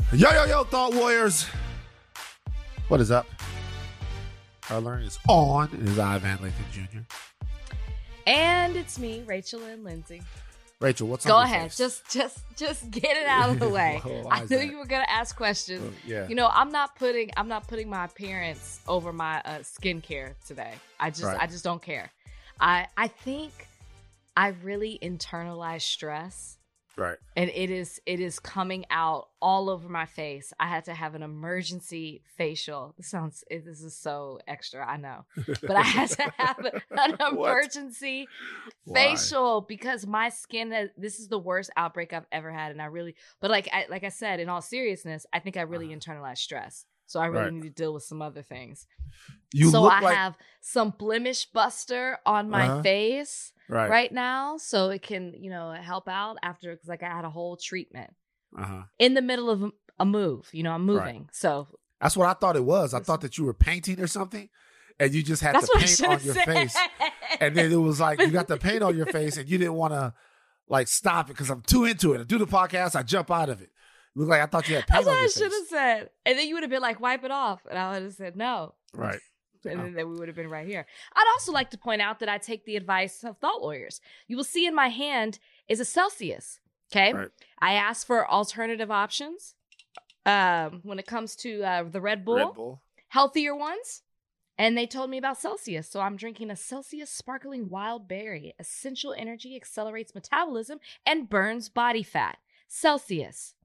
Yo, Thought Warriors. What is up? Our learning is on. It is I, Van Lathan Jr. And it's me, Rachel and Lindsay. Rachel, what's Go on your ahead. face? Just get it out of the way. Why I is knew that? you were gonna ask questions. Yeah. You know, I'm not putting my appearance over my skincare today. I just don't care. I think I really internalize stress. Right. And it is coming out all over my face. I had to have an emergency facial. This is so extra, I know. But I had to have an emergency facial because my skin, this is the worst outbreak I've ever had. And like I said, in all seriousness, I think I really internalized stress. So I really need to deal with some other things. I have some blemish buster on my face right now, so it can, help out after, because like I had a whole treatment in the middle of a move. I'm moving, so that's what I thought it was. I thought that you were painting or something, and you just had the paint on your face, and then it was like you got the paint on your face, and you didn't want to like stop it because I'm too into it. I do the podcast, I jump out of it. Look like I thought you had paint on your face. That's what I should have said, and then you would have been like, "Wipe it off," and I would have said, "No." Right. And then we would have been right here. I'd also like to point out that I take the advice of Thought Warriors. You will see in my hand is a Celsius. Okay. Right. I asked for alternative options when it comes to the Red Bull, healthier ones. And they told me about Celsius. So I'm drinking a Celsius Sparkling Wild Berry. Essential energy, accelerates metabolism, and burns body fat. Celsius.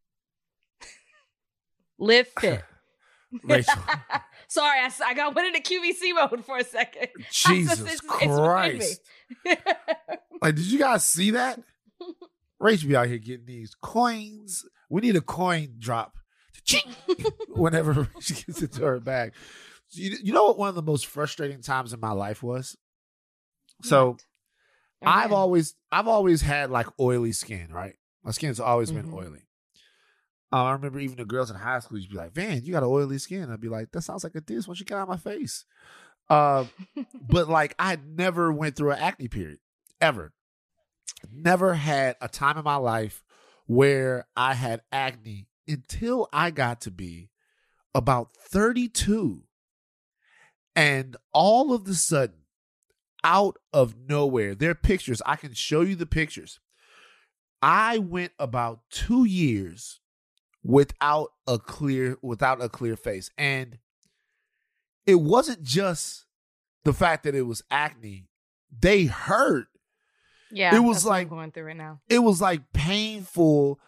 Live fit. Rachel. Sorry, I went into QVC mode for a second. Jesus Christ. Like, did you guys see that? Rachel be out here getting these coins. We need a coin drop whenever she gets into her bag. You know what one of the most frustrating times in my life was? So I've always had like oily skin, right? My skin's always been oily. I remember even the girls in high school, you'd be like, "Van, you got an oily skin." I'd be like, "That sounds like a diss. Why don't you get out of my face?" But like, I had never went through an acne period, ever. Never had a time in my life where I had acne until I got to be about 32. And all of a sudden, out of nowhere, there are pictures. I can show you the pictures. I went about 2 years without a clear face. And it wasn't just the fact that it was acne. They hurt. Yeah, it was that's like what I'm going through right now. It was like painful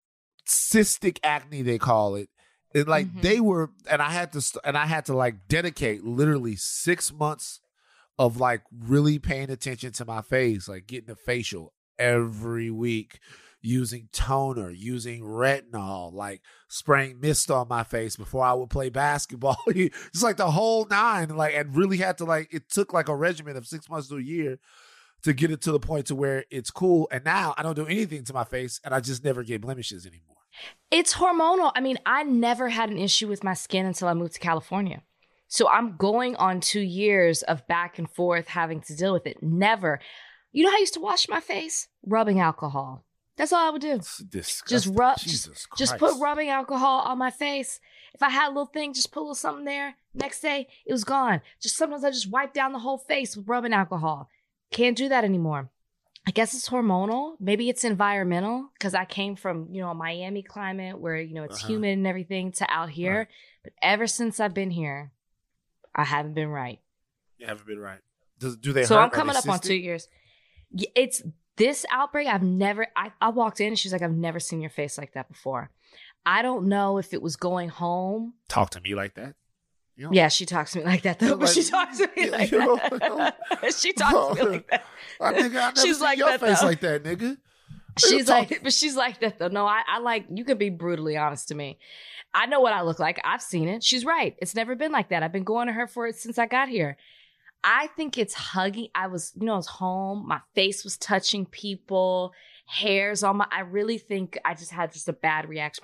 cystic acne, they call it. And like they were, and I had to like dedicate literally 6 months of like really paying attention to my face, like getting a facial every week, using toner, using retinol, like spraying mist on my face before I would play basketball. It's like the whole nine, like, and really had to like, it took like a regimen of 6 months to a year to get it to the point to where it's cool. And now I don't do anything to my face and I just never get blemishes anymore. It's hormonal. I mean, I never had an issue with my skin until I moved to California. So I'm going on 2 years of back and forth having to deal with it. Never. You know how I used to wash my face? Rubbing alcohol. That's all I would do. It's disgusting. Just put rubbing alcohol on my face. If I had a little thing, just put a little something there. Next day, it was gone. Sometimes I just wipe down the whole face with rubbing alcohol. Can't do that anymore. I guess it's hormonal. Maybe it's environmental because I came from, a Miami climate where, it's humid and everything to out here. Right. But ever since I've been here, I haven't been right. You haven't been right. Do they So hurt? I'm coming up on 2 years. It's this outbreak. I walked in and she's like, "I've never seen your face like that before." I don't know if it was going home. Talk to me like that. Yeah, she talks to me like that though. But she talks to me like that. She talks to me like that. I never she's like your face like that, nigga. She's like that though. No, I like, you can be brutally honest to me. I know what I look like. I've seen it. She's right. It's never been like that. I've been going to her for it since I got here. I think it's hugging. I was home. My face was touching people, hairs on I really think I just had a bad reaction.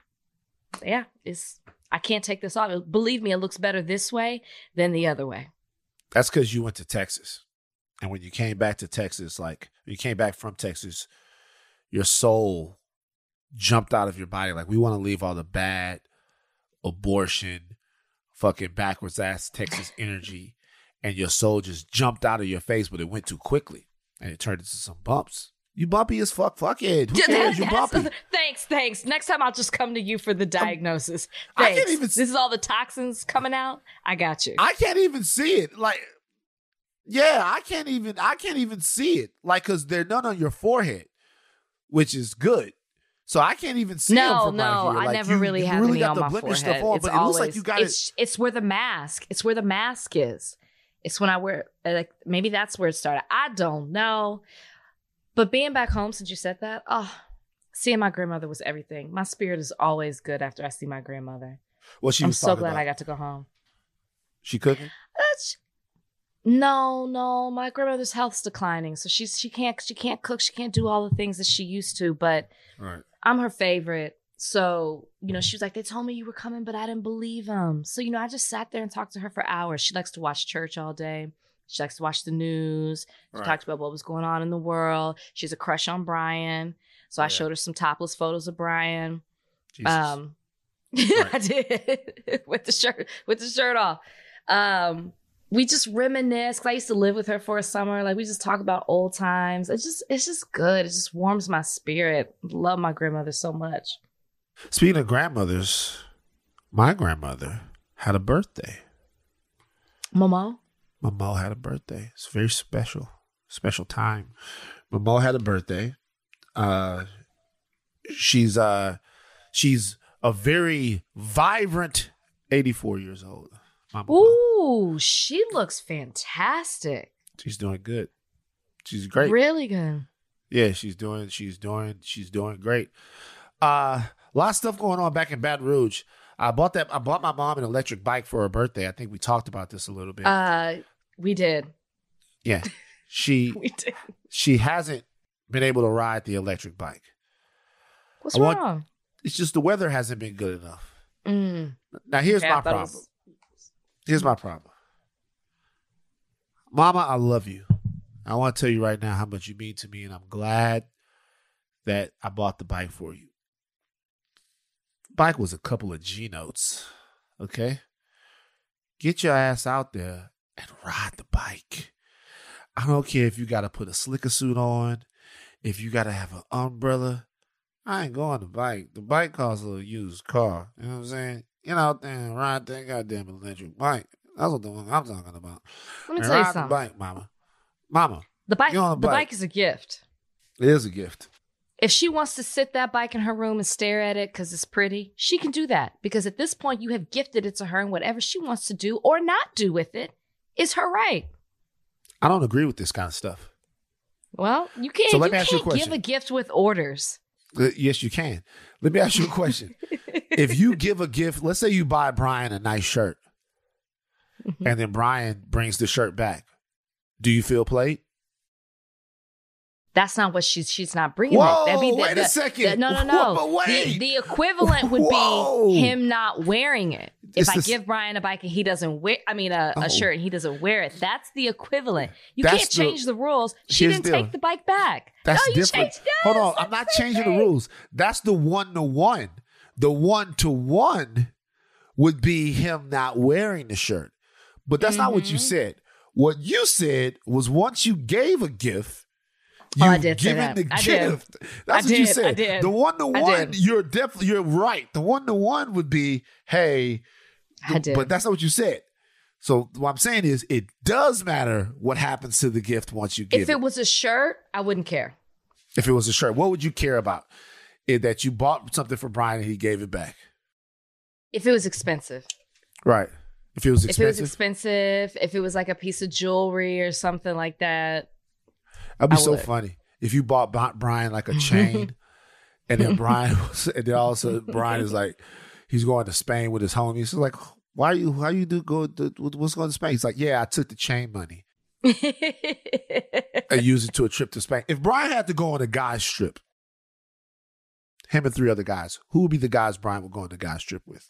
I can't take this off. Believe me, it looks better this way than the other way. That's because you went to Texas. And when you came back to Texas, like you came back from Texas, your soul jumped out of your body. Like, we want to leave all the bad abortion, fucking backwards ass Texas energy, and your soul just jumped out of your face, but it went too quickly and it turned into some bumps. You bumpy as fuck. Fuck it. Who cares? You bumpy. Thanks. Next time I'll just come to you for the diagnosis. Thanks. I can't even. This is all the toxins coming out. I got you. I can't even see it. Like, yeah, I can't even see it. Like, because they're none on your forehead, which is good. So I can't even see them from right here. I like, never really have any on my forehead. Stuff on, but it looks like you got it. It's where the mask. It's where the mask is. It's when I wear. Like, maybe that's where it started. I don't know. But being back home, since you said that, seeing my grandmother was everything. My spirit is always good after I see my grandmother. Well, I'm so glad I got to go home. She cooking? No. My grandmother's health's declining, so she can't cook. She can't do all the things that she used to. But right. I'm her favorite. So, she was like, they told me you were coming, but I didn't believe them. So, I just sat there and talked to her for hours. She likes to watch church all day. She likes to watch the news. She talked about what was going on in the world. She has a crush on Brian. So I showed her some topless photos of Brian. Jesus. I did with the shirt off. We just reminisce. 'Cause I used to live with her for a summer. Like, we just talk about old times. It's just good. It just warms my spirit. Love my grandmother so much. Speaking of grandmothers, my grandmother had a birthday. Momo had a birthday. It's a very special time. Momo had a birthday. She's a very vibrant 84 years old. Ooh, she looks fantastic. She's doing good. She's great. Really good. Yeah, she's doing great. A lot of stuff going on back in Baton Rouge. I bought my mom an electric bike for her birthday. I think we talked about this a little bit. We did. Yeah. We did. She hasn't been able to ride the electric bike. What's wrong? It's just the weather hasn't been good enough. Now, here's my problem. Here's my problem. Mama, I love you. I want to tell you right now how much you mean to me, and I'm glad that I bought the bike for you. Bike was a couple of G notes, okay? Get your ass out there and ride the bike. I don't care if you got to put a slicker suit on, if you got to have an umbrella. I ain't going to bike. The bike costs a used car. You know what I'm saying? Get out there and ride that goddamn electric bike. That's what the one I'm talking about. Let me tell you something. Ride the bike, mama. The bike is a gift. It is a gift. If she wants to sit that bike in her room and stare at it because it's pretty, she can do that. Because at this point, you have gifted it to her, and whatever she wants to do or not do with it is her right. I don't agree with this kind of stuff. Well, you can't. So let me ask you a question. Give a gift with orders. Yes, you can. Let me ask you a question. If you give a gift, let's say you buy Brian a nice shirt, and then Brian brings the shirt back, do you feel played? That's not what she's not bringing. Whoa, That'd be wait a second. No. Whoa, wait. The equivalent would be him not wearing it. If I give Brian a bike and he doesn't wear, a shirt and he doesn't wear it, that's the equivalent. You can't change the rules. She didn't take the bike back. That's different. Hold on, I'm not changing the rules. That's the 1-to-1. The 1-to-1 would be him not wearing the shirt. But that's not what you said. What you said was once you gave a gift, I did say that. The gift. That's what you said. I did. The 1-to-1, you're right. The 1-to-1 would be, hey, I did. But that's not what you said. So what I'm saying is, it does matter what happens to the gift once you give it. If it was a shirt, I wouldn't care. If it was a shirt, what would you care about? That you bought something for Brian and he gave it back. If it was expensive. Right. If it was expensive. If it was like a piece of jewelry or something like that. That'd be so funny if you bought Brian like a chain, and then Brian is like, he's going to Spain with his homies. He's like, how you what's going to Spain? He's like, yeah, I took the chain money and used it to a trip to Spain. If Brian had to go on a guy's trip, him and 3 other guys, who would be the guys Brian would go on the guy's trip with?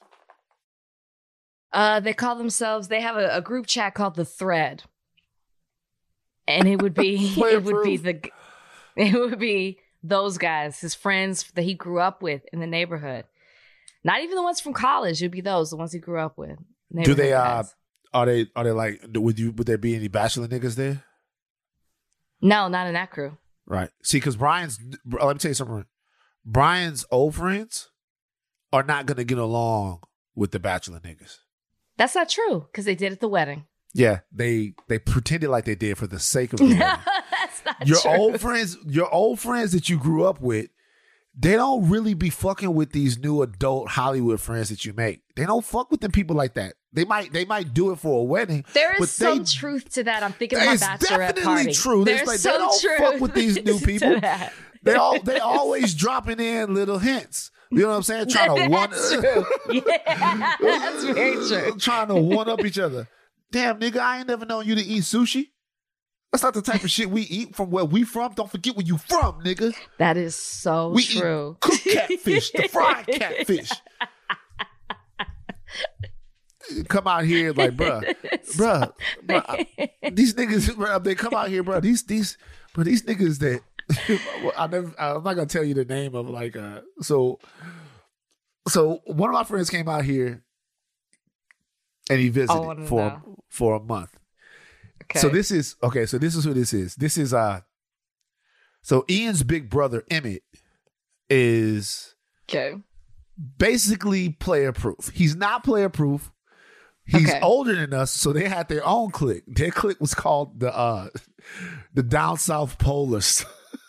They call themselves. They have a group chat called The Thread. And it would be those guys, his friends that he grew up with in the neighborhood. Not even the ones from college. It'd be the ones he grew up with. Do they? Guys. Are they like? Would there be any bachelor niggas there? No, not in that crew. Right. See, because let me tell you something. Brian's old friends are not going to get along with the bachelor niggas. That's not true, because they did at the wedding. Yeah, they pretended like they did for the sake of the wedding. That's not true. Your old friends that you grew up with, they don't really be fucking with these new adult Hollywood friends that you make. They don't fuck with them people like that. They might do it for a wedding. There is some truth to that. I'm thinking of my bachelorette party. True. There's like, they don't fuck with these new people. They always dropping in little hints. You know what I'm saying? Trying to that's true. Yeah, that's very true. Trying to one up each other. Damn, nigga, I ain't never known you to eat sushi. That's not the type of shit we eat from where we from. Don't forget where you from, nigga. That is so true. Eat cooked catfish, the fried catfish. Come out here like, bruh. These niggas, bruh, they come out here, bruh. These niggas that I'm not gonna tell you the name of like so one of my friends came out here and he visited for a month. Okay. So this is who this is. This is so Ian's big brother Emmett is basically player proof. He's not player proof. He's older than us, so they had their own clique. Their clique was called the Down South Polars.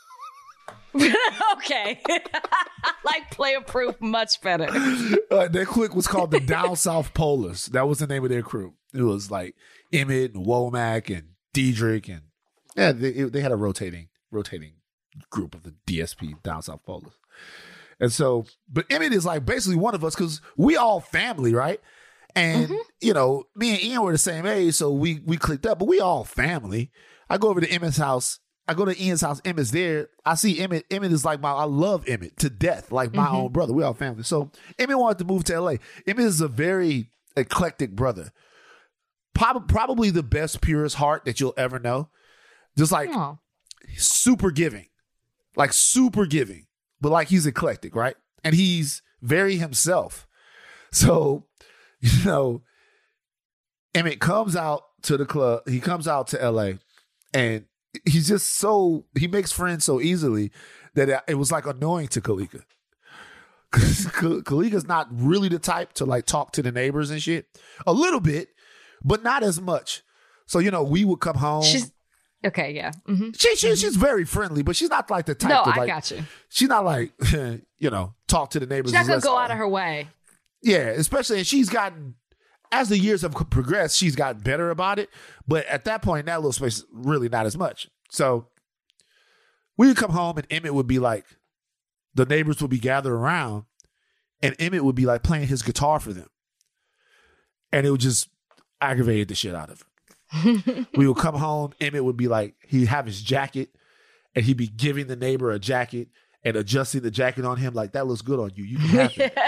Okay. I like player proof much better. Their clique was called the Down South Polars. That was the name of their crew. It was like Emmett and Womack and Diedrich and they had a rotating group of the DSP, Down South Polars. And so, but Emmett is like basically one of us because we all family, right? And, you know, me and Ian were the same age, so we clicked up, but we all family. I go over to Emmett's house. I go to Ian's house. Emmett's there. I see Emmett. Emmett is like I love Emmett to death, like my own brother. We all family. So Emmett wanted to move to LA. Emmett is a very eclectic brother. Probably the best, purest heart that you'll ever know. Just like super giving. Like super giving. But like he's eclectic, right? And he's very himself. So, you know, Emmett comes out to the club. He comes out to LA and he's just he makes friends so easily that it was like annoying to Kalika. Kalika's not really the type to like talk to the neighbors and shit. A little bit, but not as much. So, you know, we would come home. Okay, yeah. Mm-hmm. She's very friendly, but she's not like the type to like. I got you. She's not like, you know, talk to the neighbors. She's not going to go out of her way. Yeah, especially, and she's gotten, as the years have progressed, she's gotten better about it. But at that point, in that little space, really not as much. So we would come home and Emmett would be like, the neighbors would be gathered around and Emmett would be like playing his guitar for them. And it would just aggravate the shit out of her. We would come home, Emmett would be like, he'd have his jacket and he'd be giving the neighbor a jacket and adjusting the jacket on him like, that looks good on you. You can have it.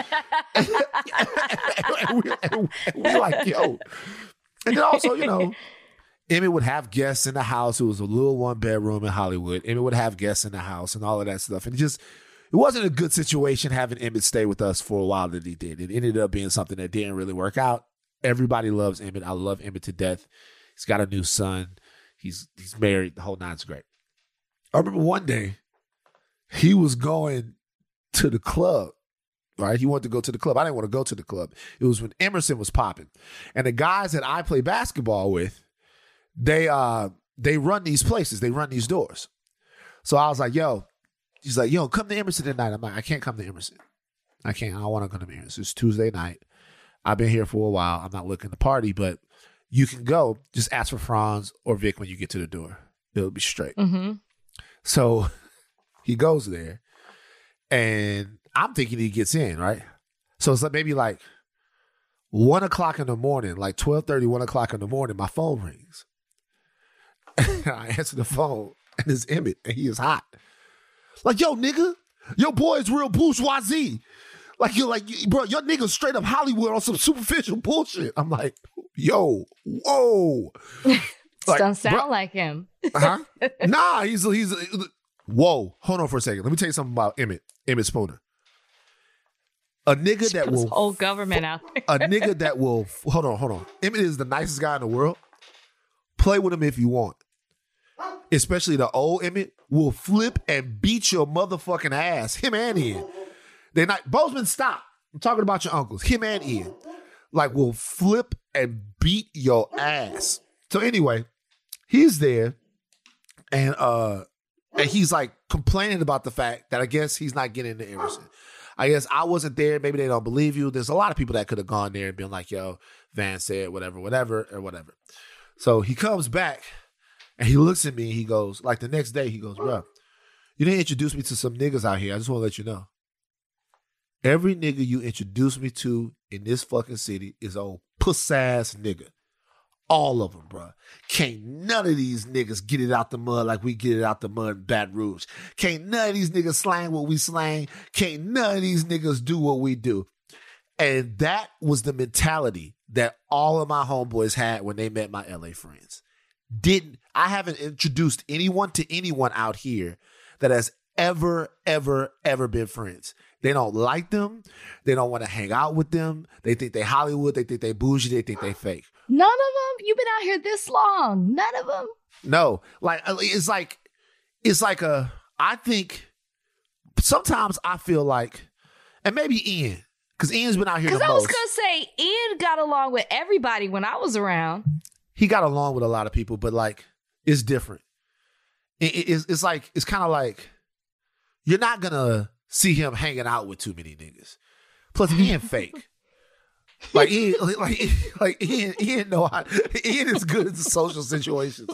and we're like, yo. And then also, you know, Emmett would have guests in the house. It was a little one bedroom in Hollywood. Emmett would have guests in the house and all of that stuff. And it wasn't a good situation having Emmett stay with us for a while that he did. It ended up being something that didn't really work out. Everybody loves Emmett. I love Emmett to death. He's got a new son. He's married. The whole nine's great. I remember one day he was going to the club, right? He wanted to go to the club. I didn't want to go to the club. It was when Emerson was popping. And the guys that I play basketball with, they run these places. They run these doors. So I was like, yo, he's like, yo, come to Emerson tonight. I'm like, I can't come to Emerson. I can't. I don't want to come to Emerson. It's Tuesday night. I've been here for a while. I'm not looking to party, but you can go. Just ask for Franz or Vic when you get to the door. It'll be straight. Mm-hmm. So he goes there, and I'm thinking he gets in, right? So it's like maybe like 1 o'clock in the morning, like 12:30, 1 o'clock in the morning, my phone rings. I answer the phone, and it's Emmett, and he is hot. Like, yo, nigga, your boy is real bourgeoisie. Like, you're like, bro, your nigga's straight up Hollywood on some superficial bullshit. I'm like, yo, whoa. Like, don't sound like him. Nah, he's Whoa, hold on for a second. Let me tell you something about Emmett Spooner. A nigga that will whole government out there. A nigga that will hold on. Emmett is the nicest guy in the world. Play with him if you want. Especially the old Emmett will flip and beat your motherfucking ass. Him and Ian. They not Bozeman, stop. I'm talking about your uncles. Him and Ian. Like will flip and beat your ass. So anyway, he's there and he's like complaining about the fact that I guess he's not getting into Emerson. I guess I wasn't there. Maybe they don't believe you. There's a lot of people that could have gone there and been like, yo, Van said whatever. So he comes back and he looks at me and he goes, like the next day, he goes, bro, you didn't introduce me to some niggas out here. I just want to let you know. Every nigga you introduced me to in this fucking city is old puss-ass nigga. All of them, bro. Can't none of these niggas get it out the mud like we get it out the mud in Baton Rouge. Can't none of these niggas slang what we slang. Can't none of these niggas do what we do. And that was the mentality that all of my homeboys had when they met my LA friends. I haven't introduced anyone to anyone out here that has ever been friends. They don't like them. They don't want to hang out with them. They think they Hollywood. They think they bougie. They think they fake. None of them? You've been out here this long. None of them? No. I think sometimes I feel like, and maybe Ian, because Ian's been out here the most. Because I was going to say, Ian got along with everybody when I was around. He got along with a lot of people, but like, it's different. It's kind of like, you're not going to see him hanging out with too many niggas. Plus, Ian fake. Ian is good at the social situations.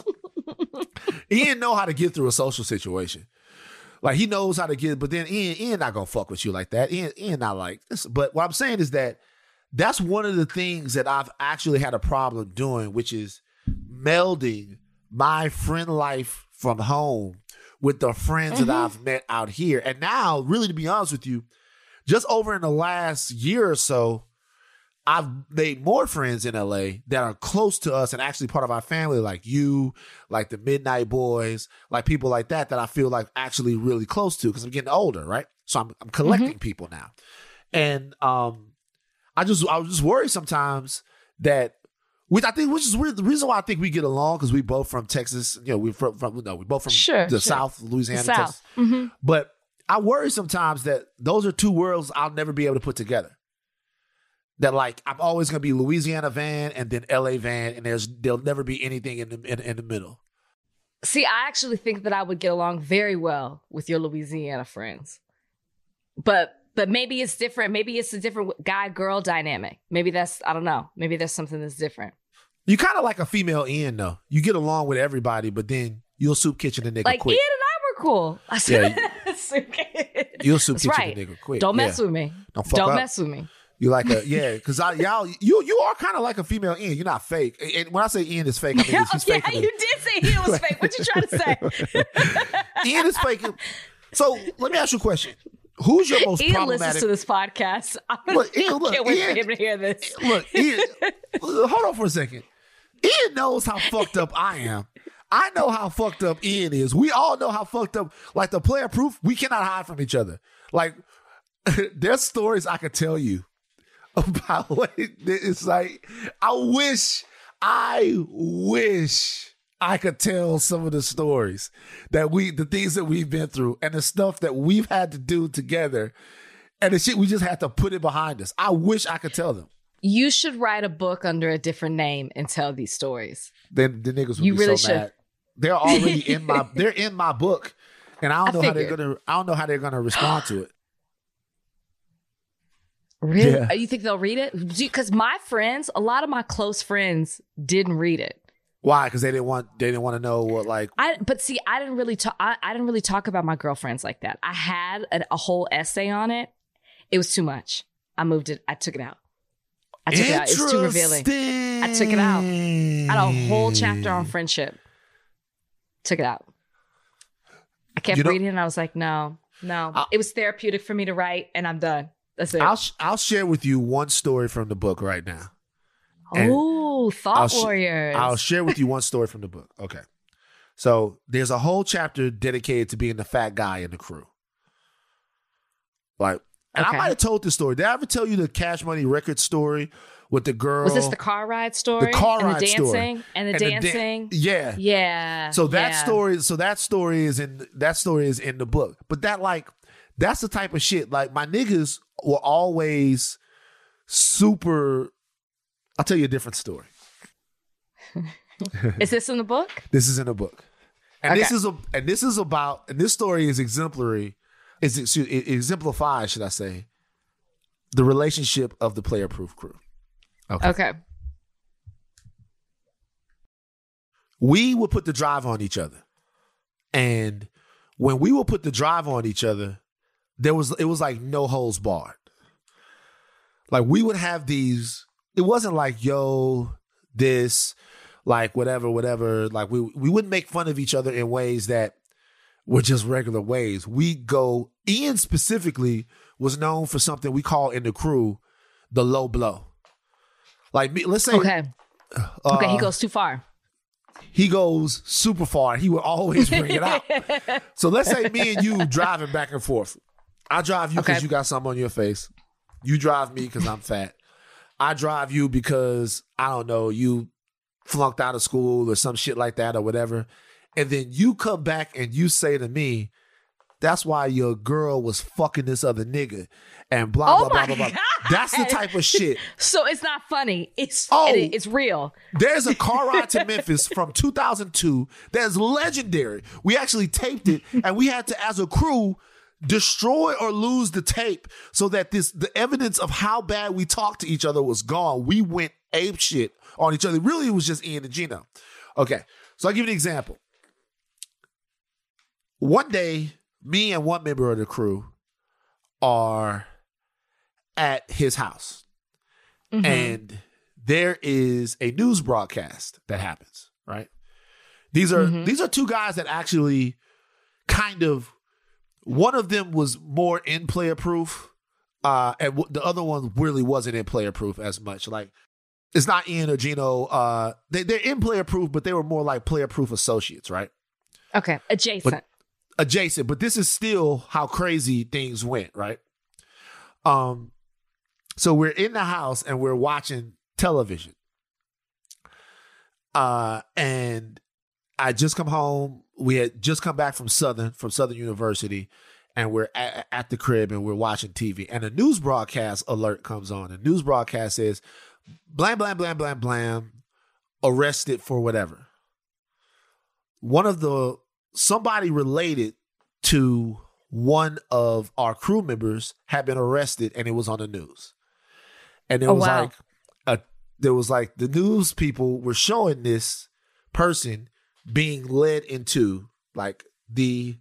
Ian know how to get through a social situation. Like he knows how to get, but then Ian not gonna fuck with you like that. Ian not like this. But what I'm saying is that's one of the things that I've actually had a problem doing, which is melding my friend life from home with the friends that I've met out here. And now, really, to be honest with you, just over in the last year or so, I've made more friends in LA that are close to us and actually part of our family, like you, like the Midnight Boys, like people like that I feel like actually really close to because I'm getting older, right? So I'm collecting people now. And I was just worried sometimes that, which is weird. The reason why I think we get along because we both from Texas. You know, we both from the South, Louisiana, Texas. Mm-hmm. But I worry sometimes that those are two worlds I'll never be able to put together. That like I'm always gonna be Louisiana Van and then LA Van, and there'll never be anything in the middle. See, I actually think that I would get along very well with your Louisiana friends, but maybe it's different. Maybe it's a different guy-girl dynamic. Maybe I don't know. Maybe there's something that's different. You kind of like a female Ian, though. You get along with everybody, but then you'll soup kitchen a nigga like quick. Ian and I were cool. I said, you'll soup kitchen a nigga quick. Don't mess with me. Don't mess with me. You like because you are kind of like a female Ian. You're not fake. And when I say Ian is fake, I mean he's fake. Yeah, you did say Ian was fake. What you trying to say? Ian is fake. So let me ask you a question. Who's your most Ian problematic? Listens to this podcast. I can't wait for him to hear this. Look, Ian, hold on for a second. Ian knows how fucked up I am. I know how fucked up Ian is. We all know how fucked up. Like the player proof, we cannot hide from each other. Like there's stories I could tell you about what it's like. I wish I could tell some of the stories the things that we've been through and the stuff that we've had to do together and the shit we just had to put it behind us. I wish I could tell them. You should write a book under a different name and tell these stories. Then the niggas would be so mad. They're already they're in my book, and I don't know how they're gonna respond to it. Really? Yeah. You think they'll read it? Because my friends, a lot of my close friends didn't read it. Why? Because they didn't want to know what like. But see, I didn't really talk about my girlfriends like that. I had a whole essay on it. It was too much. I moved it. I took it out. It's too revealing. I took it out. I had a whole chapter on friendship. Took it out. I kept reading it and I was like, no. It was therapeutic for me to write and I'm done. That's it. I'll share with you one story from the book right now. Oh, Thought Warriors. I'll share with you one story from the book. Okay. So there's a whole chapter dedicated to being the fat guy in the crew. Like, and I might have told this story. Did I ever tell you the Cash Money Records story with the girl? Was this the car ride story? The car and ride the dancing story. And the dancing. Yeah. Yeah. So that story is in the book. But that's the type of shit. Like, my niggas were always super. I'll tell you a different story. Is this in the book? This is in the book. And this story is exemplary. It exemplifies, should I say, the relationship of the Player Proof crew. Okay. We would put the drive on each other. And when we would put the drive on each other, it was like no holds barred. Like, we would have these, it wasn't like, yo, this, like, whatever. Like, we wouldn't make fun of each other in ways that were just regular ways. Ian specifically was known for something we call in the crew the low blow. Like, me, let's say. Okay, he goes too far. He goes super far. He would always bring it out. So let's say me and you driving back and forth. I drive you because you got something on your face. You drive me because I'm fat. I drive you because, I don't know, you flunked out of school or some shit like that or whatever. And then you come back and you say to me, that's why your girl was fucking this other nigga and blah, blah, blah, blah, blah. That's the type of shit. So it's not funny. It's real. There's a car ride to Memphis from 2002 that's legendary. We actually taped it, and we had to, as a crew, destroy or lose the tape so that the evidence of how bad we talked to each other was gone. We went ape shit on each other. Really, it was just Ian and Gino. Okay, so I'll give you an example. One day, me and one member of the crew are at his house. Mm-hmm. And there is a news broadcast that happens, right? These are two guys that actually kind of, one of them was more in Player Proof, and the other one really wasn't in Player Proof as much. Like, it's not Ian or Gino. They're in Player Proof, but they were more like Player Proof associates, right? Okay, adjacent. But this is still how crazy things went, right? So we're in the house and we're watching television. And I just come home. We had just come back from Southern University, and we're at the crib and we're watching TV. And a news broadcast alert comes on. The news broadcast says, blam, blam, blam, blam, blam, arrested for whatever. Somebody related to one of our crew members had been arrested, and it was on the news. And there was like the news people were showing this person being led into like the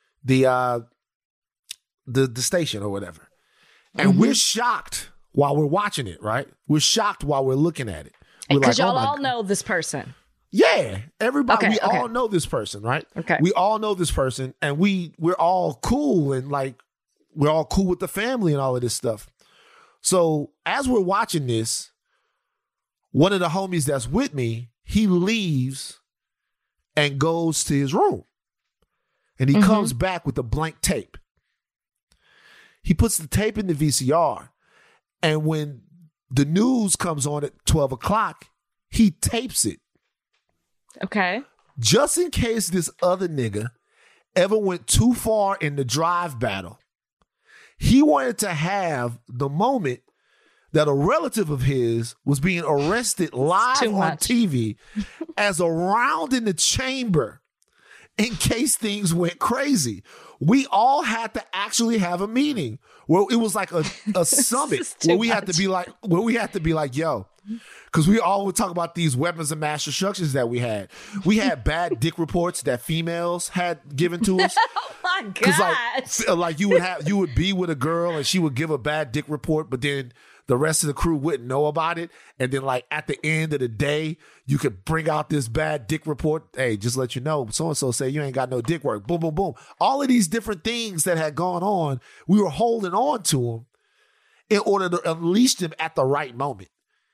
station or whatever. And we're shocked while we're watching it, right? We're shocked while we're looking at it. Because y'all all know this person. Yeah, everybody. We all know this person, right? Okay, we all know this person, and we're all cool, and like we're all cool with the family and all of this stuff. So as we're watching this, one of the homies that's with me, he leaves and goes to his room, and he comes back with a blank tape. He puts the tape in the VCR, and when the news comes on at 12 o'clock, he tapes it. Okay. Just in case this other nigga ever went too far in the drive battle, he wanted to have the moment that a relative of his was being arrested live on TV as a round in the chamber in case things went crazy. We all had to actually have a meeting where it was like a summit where we had to be like, yo, because we all would talk about these weapons of mass destructions that we had. We had bad dick reports that females had given to us. Oh my gosh. Like you would be with a girl and she would give a bad dick report, but then the rest of the crew wouldn't know about it. And then like at the end of the day, you could bring out this bad dick report. Hey, just let you know, so-and-so say you ain't got no dick work. Boom, boom, boom. All of these different things that had gone on, we were holding on to them in order to unleash them at the right moment.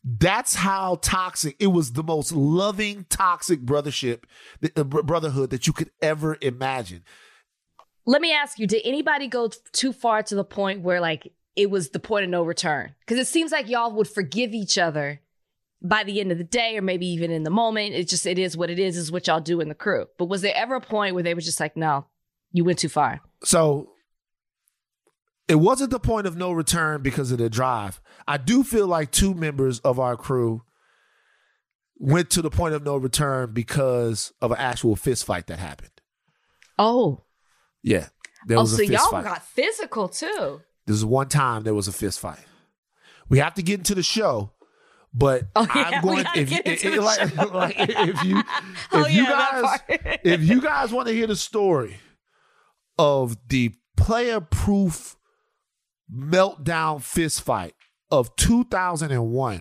That's how toxic. It was the most loving, toxic brotherhood that you could ever imagine. Let me ask you, did anybody go too far to the point where like it was the point of no return? Because it seems like y'all would forgive each other by the end of the day, or maybe even in the moment. It is what it is what y'all do in the crew. But was there ever a point where they were just like, no, you went too far? So it wasn't the point of no return because of the drive. I do feel like 2 members of our crew went to the point of no return because of an actual fist fight that happened. Oh. Yeah. There was a fist y'all fight. got physical too. This is one time there was a fist fight. We have to get into the show, but I'm going if you guys want to hear the story of the player-proof meltdown fist fight of 2001,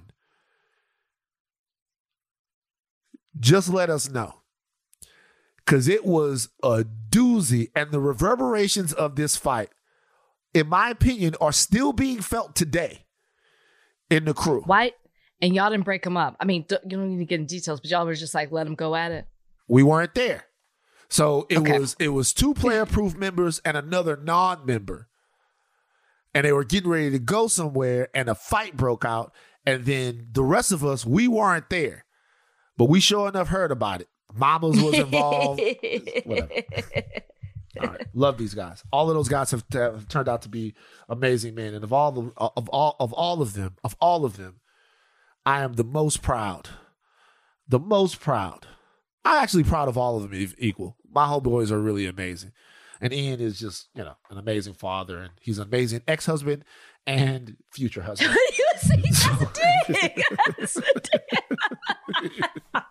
just let us know. Because it was a doozy, and the reverberations of this fight, in my opinion, are still being felt today in the crew. Why? And y'all didn't break them up. I mean, you don't need to get in details, but y'all were just like, let them go at it. We weren't there. So it was 2 player-proof members and another non-member. And they were getting ready to go somewhere, and a fight broke out. And then the rest of us, we weren't there. But we sure enough heard about it. Mamas was involved. Whatever. All right. Love these guys. All of those guys have turned out to be amazing men. And of all of them, I am the most proud. The most proud. I'm actually proud of all of them equal. My homeboys are really amazing. And Ian is just, an amazing father, and he's an amazing ex-husband and future husband. That's a dick.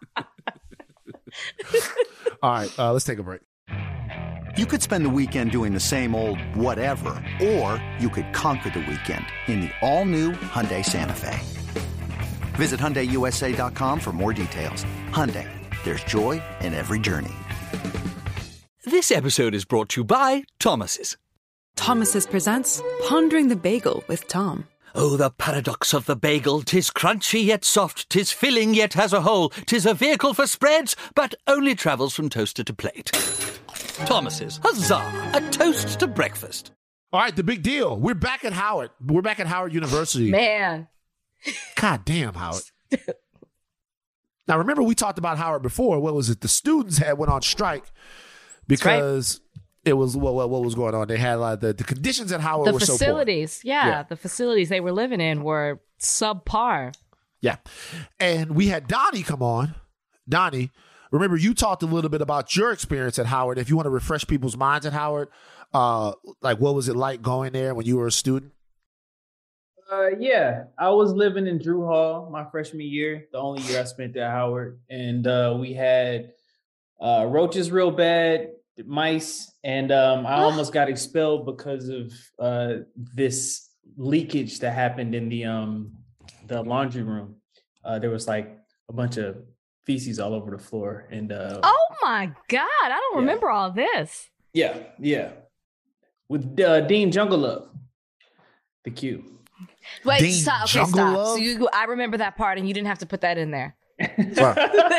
All right, let's take a break. You could spend the weekend doing the same old whatever, or you could conquer the weekend in the all-new Hyundai Santa Fe. Visit HyundaiUSA.com for more details. Hyundai, there's joy in every journey. This episode is brought to you by Thomas's. Thomas's presents Pondering the Bagel with Tom. Oh, the paradox of the bagel. 'Tis crunchy yet soft, 'tis filling yet has a hole. 'Tis a vehicle for spreads, but only travels from toaster to plate. Thomas's, huzzah, a toast to breakfast. All right, the big deal. We're back at Howard. We're back at Howard University. Man. God damn, Howard. Now, remember we talked about Howard before. What was it? The students went on strike because it was, what was going on? They had the conditions at Howard were so poor. The facilities, the facilities they were living in were subpar. Yeah. And we had Donnie come on. Donnie, remember you talked a little bit about your experience at Howard. If you want to refresh people's minds at Howard, what was it like going there when you were a student? Yeah, I was living in Drew Hall my freshman year, the only year I spent at Howard. And we had roaches real bad, mice, and I almost got expelled because of this leakage that happened in the laundry room. There was like a bunch of feces all over the floor. And oh my God, I don't remember all this. Yeah. With Dean Jungle Love, the Q. Wait, Dean stop. Okay, Jungle stop. Love? So I remember that part, and you didn't have to put that in there. Let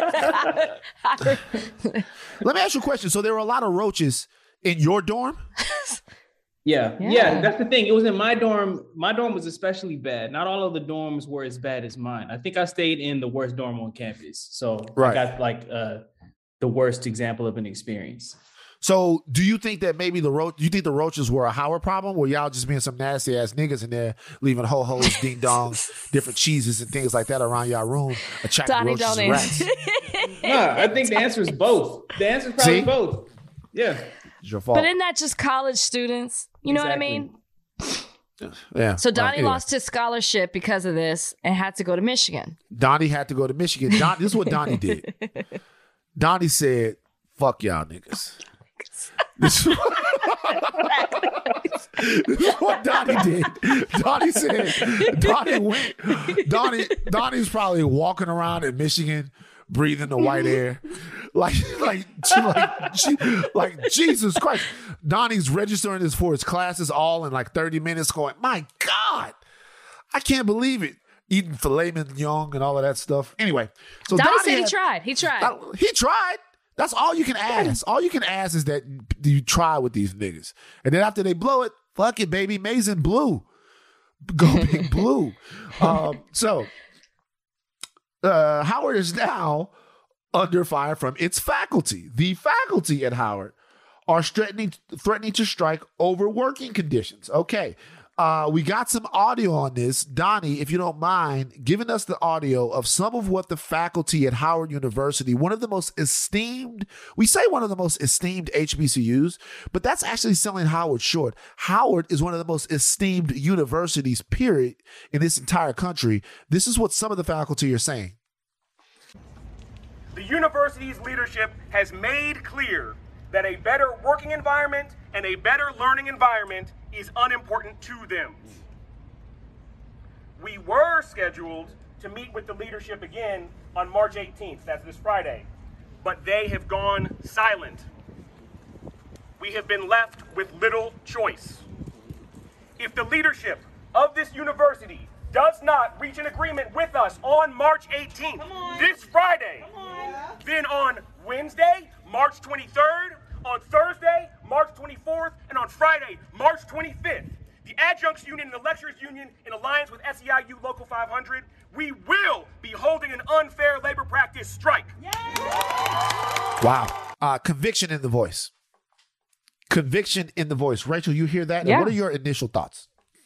me ask you a question. So there were a lot of roaches in your dorm? Yeah, that's the thing. It was in my dorm. My dorm was especially bad. Not all of the dorms were as bad as mine. I think I stayed in the worst dorm on campus. So I got the worst example of an experience. So do you think that maybe do you think the roaches were a Howard problem? Or y'all just being some nasty ass niggas in there, leaving ho-hos, ding dongs, different cheeses and things like that around y'all room, attracting roaches and rats? No, I think the answer is both. The answer is probably both. Yeah. It's your fault. But isn't that just college students? You know what I mean? Yeah. So Donnie lost his scholarship because of this and had to go to Michigan. Donnie had to go to Michigan. This is what Donnie did. Donnie said, fuck y'all niggas. This is what Donnie did. Donnie said, Donnie's probably walking around in Michigan, breathing the white air. Like Jesus Christ. Donnie's registering this for his classes all in like 30 minutes going, my God, I can't believe it. eating filet mignon and all of that stuff. Anyway, so Donnie said he tried. He tried. That's all you can ask. All you can ask is that you try with these niggas. And then after they blow it, fuck it, baby. Maize and blue. Go big blue. So Howard is now under fire from its faculty. The faculty at Howard are threatening to strike over working conditions. Okay. We got some audio on this. Donnie, if you don't mind, giving us the audio of some of what the faculty at Howard University, one of the most esteemed HBCUs, but that's actually selling Howard short. Howard is one of the most esteemed universities, period, in this entire country. This is what some of the faculty are saying. The university's leadership has made clear that a better working environment and a better learning environment is unimportant to them. We were scheduled to meet with the leadership again on March 18th, that's this Friday, but they have gone silent. We have been left with little choice. If the leadership of this university does not reach an agreement with us on March 18th, this Friday, then on Wednesday, March 23rd, on Thursday, March 24th, and on Friday, March 25th, the Adjuncts Union and the Lecturers Union, in alliance with SEIU Local 500, we will be holding an unfair labor practice strike. Wow. Conviction in the voice. Conviction in the voice. Rachel, you hear that? Yeah. And what are your initial thoughts?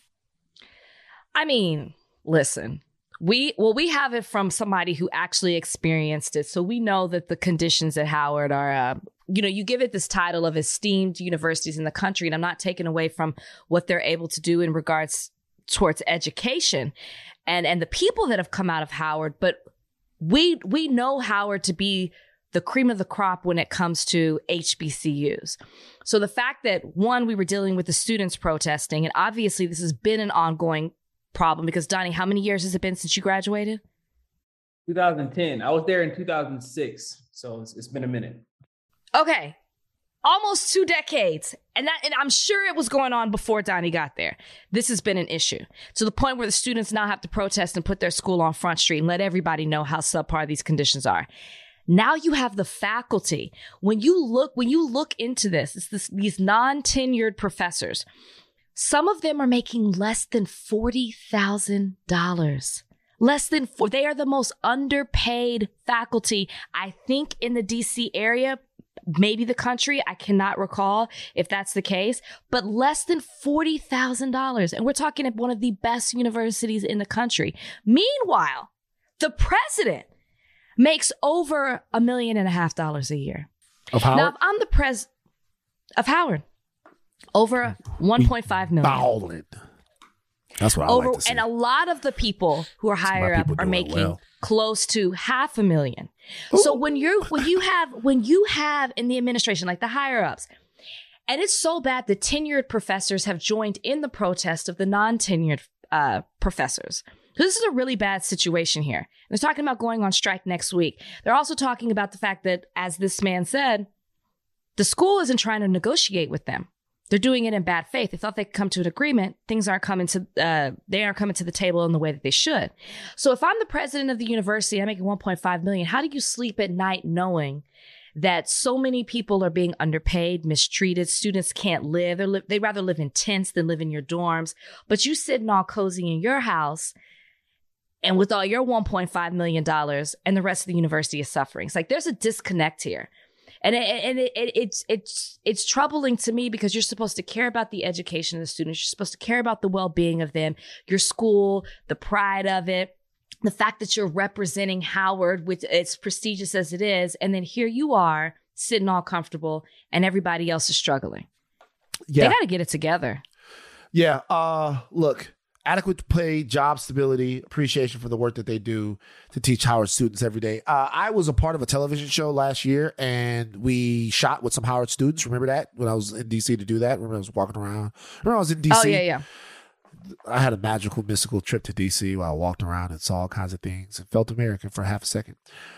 I mean, listen. We have it from somebody who actually experienced it. So we know that the conditions at Howard are, you give it this title of esteemed universities in the country, and I'm not taking away from what they're able to do in regards towards education and the people that have come out of Howard. But we know Howard to be the cream of the crop when it comes to HBCUs. So the fact that, one, we were dealing with the students protesting, and obviously this has been an ongoing problem because, Donnie, how many years has it been since you graduated? 2010. I was there in 2006, so it's been a minute. Okay, almost 2 decades, and I'm sure it was going on before Donnie got there. This has been an issue to the point where the students now have to protest and put their school on Front Street and let everybody know how subpar these conditions are. Now you have the faculty. When you look into this, these non-tenured professors. Some of them are making less than $40,000. They are the most underpaid faculty, I think, in the DC area, maybe the country. I cannot recall if that's the case, but less than $40,000. And we're talking at one of the best universities in the country. Meanwhile, the president makes over $1.5 million a year. Of Howard? Now, if I'm the president of Howard, over $1.5 million. Balling. That's what I like to see. And a lot of the people who are higher up are making close to $500,000. Ooh. So when you have in the administration, like the higher ups, and it's so bad the tenured professors have joined in the protest of the non-tenured professors. So this is a really bad situation here. They're talking about going on strike next week. They're also talking about the fact that, as this man said, the school isn't trying to negotiate with them. They're doing it in bad faith. They thought they could come to an agreement. Things aren't coming to the table in the way that they should. So if I'm the president of the university, I'm making $1.5 million. How do you sleep at night knowing that so many people are being underpaid, mistreated? Students can't live. They'd rather live in tents than live in your dorms. But you sitting all cozy in your house and with all your $1.5 million, and the rest of the university is suffering. It's like there's a disconnect here. And it's troubling to me because you're supposed to care about the education of the students. You're supposed to care about the well-being of them, your school, the pride of it, the fact that you're representing Howard, which as prestigious as it is. And then here you are sitting all comfortable and everybody else is struggling. Yeah. They got to get it together. Yeah. Look. Adequate pay, job stability, appreciation for the work that they do to teach Howard students every day. I was a part of a television show last year, and we shot with some Howard students. Remember that? When I was in D.C. to do that? Remember I was walking around? Remember I was in D.C.? Oh, yeah. I had a magical, mystical trip to D.C. where I walked around and saw all kinds of things and felt American for half a second.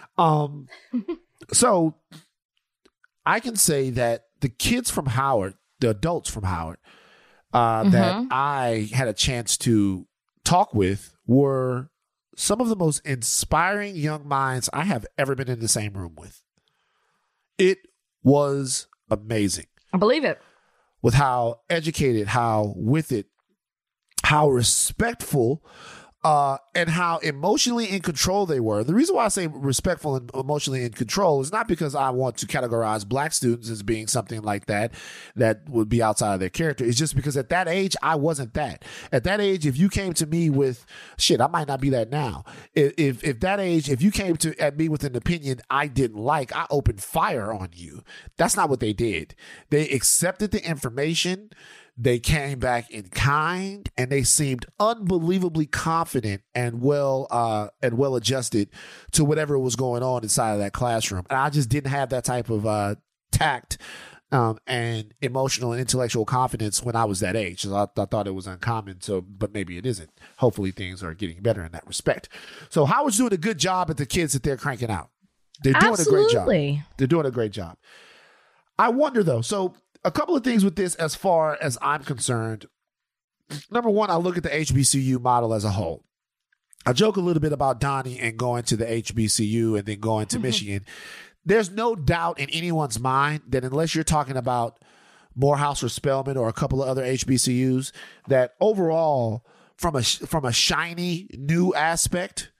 So I can say that the kids from Howard, the adults from Howard, that I had a chance to talk with were some of the most inspiring young minds I have ever been in the same room with. It was amazing. I believe it. With how educated, how with it, how respectful, and how emotionally in control they were. The reason why I say respectful and emotionally in control is not because I want to categorize black students as being something like that would be outside of their character. It's just because at that age, I wasn't that. At that age, if you came to me with shit, I might not be that now. If that age, if you came at me with an opinion I didn't like, I opened fire on you. That's not what they did. They accepted the information. They came back in kind, and they seemed unbelievably confident and well adjusted to whatever was going on inside of that classroom. And I just didn't have that type of tact and emotional and intellectual confidence when I was that age. So I thought it was uncommon. But maybe it isn't. Hopefully, things are getting better in that respect. So Howard's doing a good job at the kids that they're cranking out. They're doing a great job. They're doing a great job. I wonder though. So. A couple of things with this as far as I'm concerned. Number one, I look at the HBCU model as a whole. I joke a little bit about Donnie and going to the HBCU and then going to Michigan. There's no doubt in anyone's mind that unless you're talking about Morehouse or Spelman or a couple of other HBCUs, that overall, from a shiny new aspect,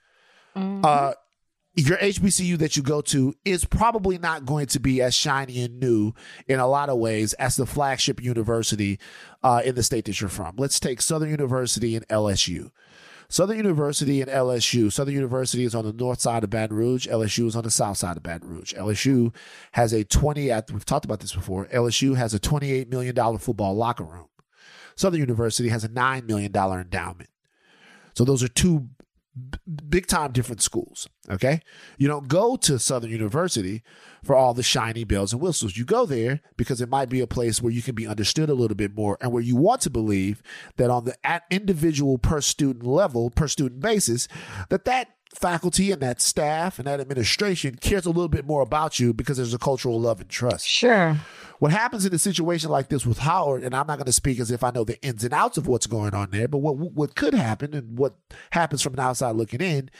your HBCU that you go to is probably not going to be as shiny and new in a lot of ways as the flagship university in the state that you're from. Let's take Southern University and LSU. Southern University and LSU. Southern University is on the north side of Baton Rouge. LSU is on the south side of Baton Rouge. LSU has we've talked about this before. LSU has a $28 million football locker room. Southern University has a $9 million endowment. So those are two big time different schools. Okay. You don't go to Southern University for all the shiny bells and whistles. You go there because it might be a place where you can be understood a little bit more and where you want to believe that on the individual per student level, per student basis, that faculty and that staff and that administration cares a little bit more about you because there's a cultural love and trust. Sure. What happens in a situation like this with Howard, and I'm not going to speak as if I know the ins and outs of what's going on there, but what could happen and what happens from an outside looking in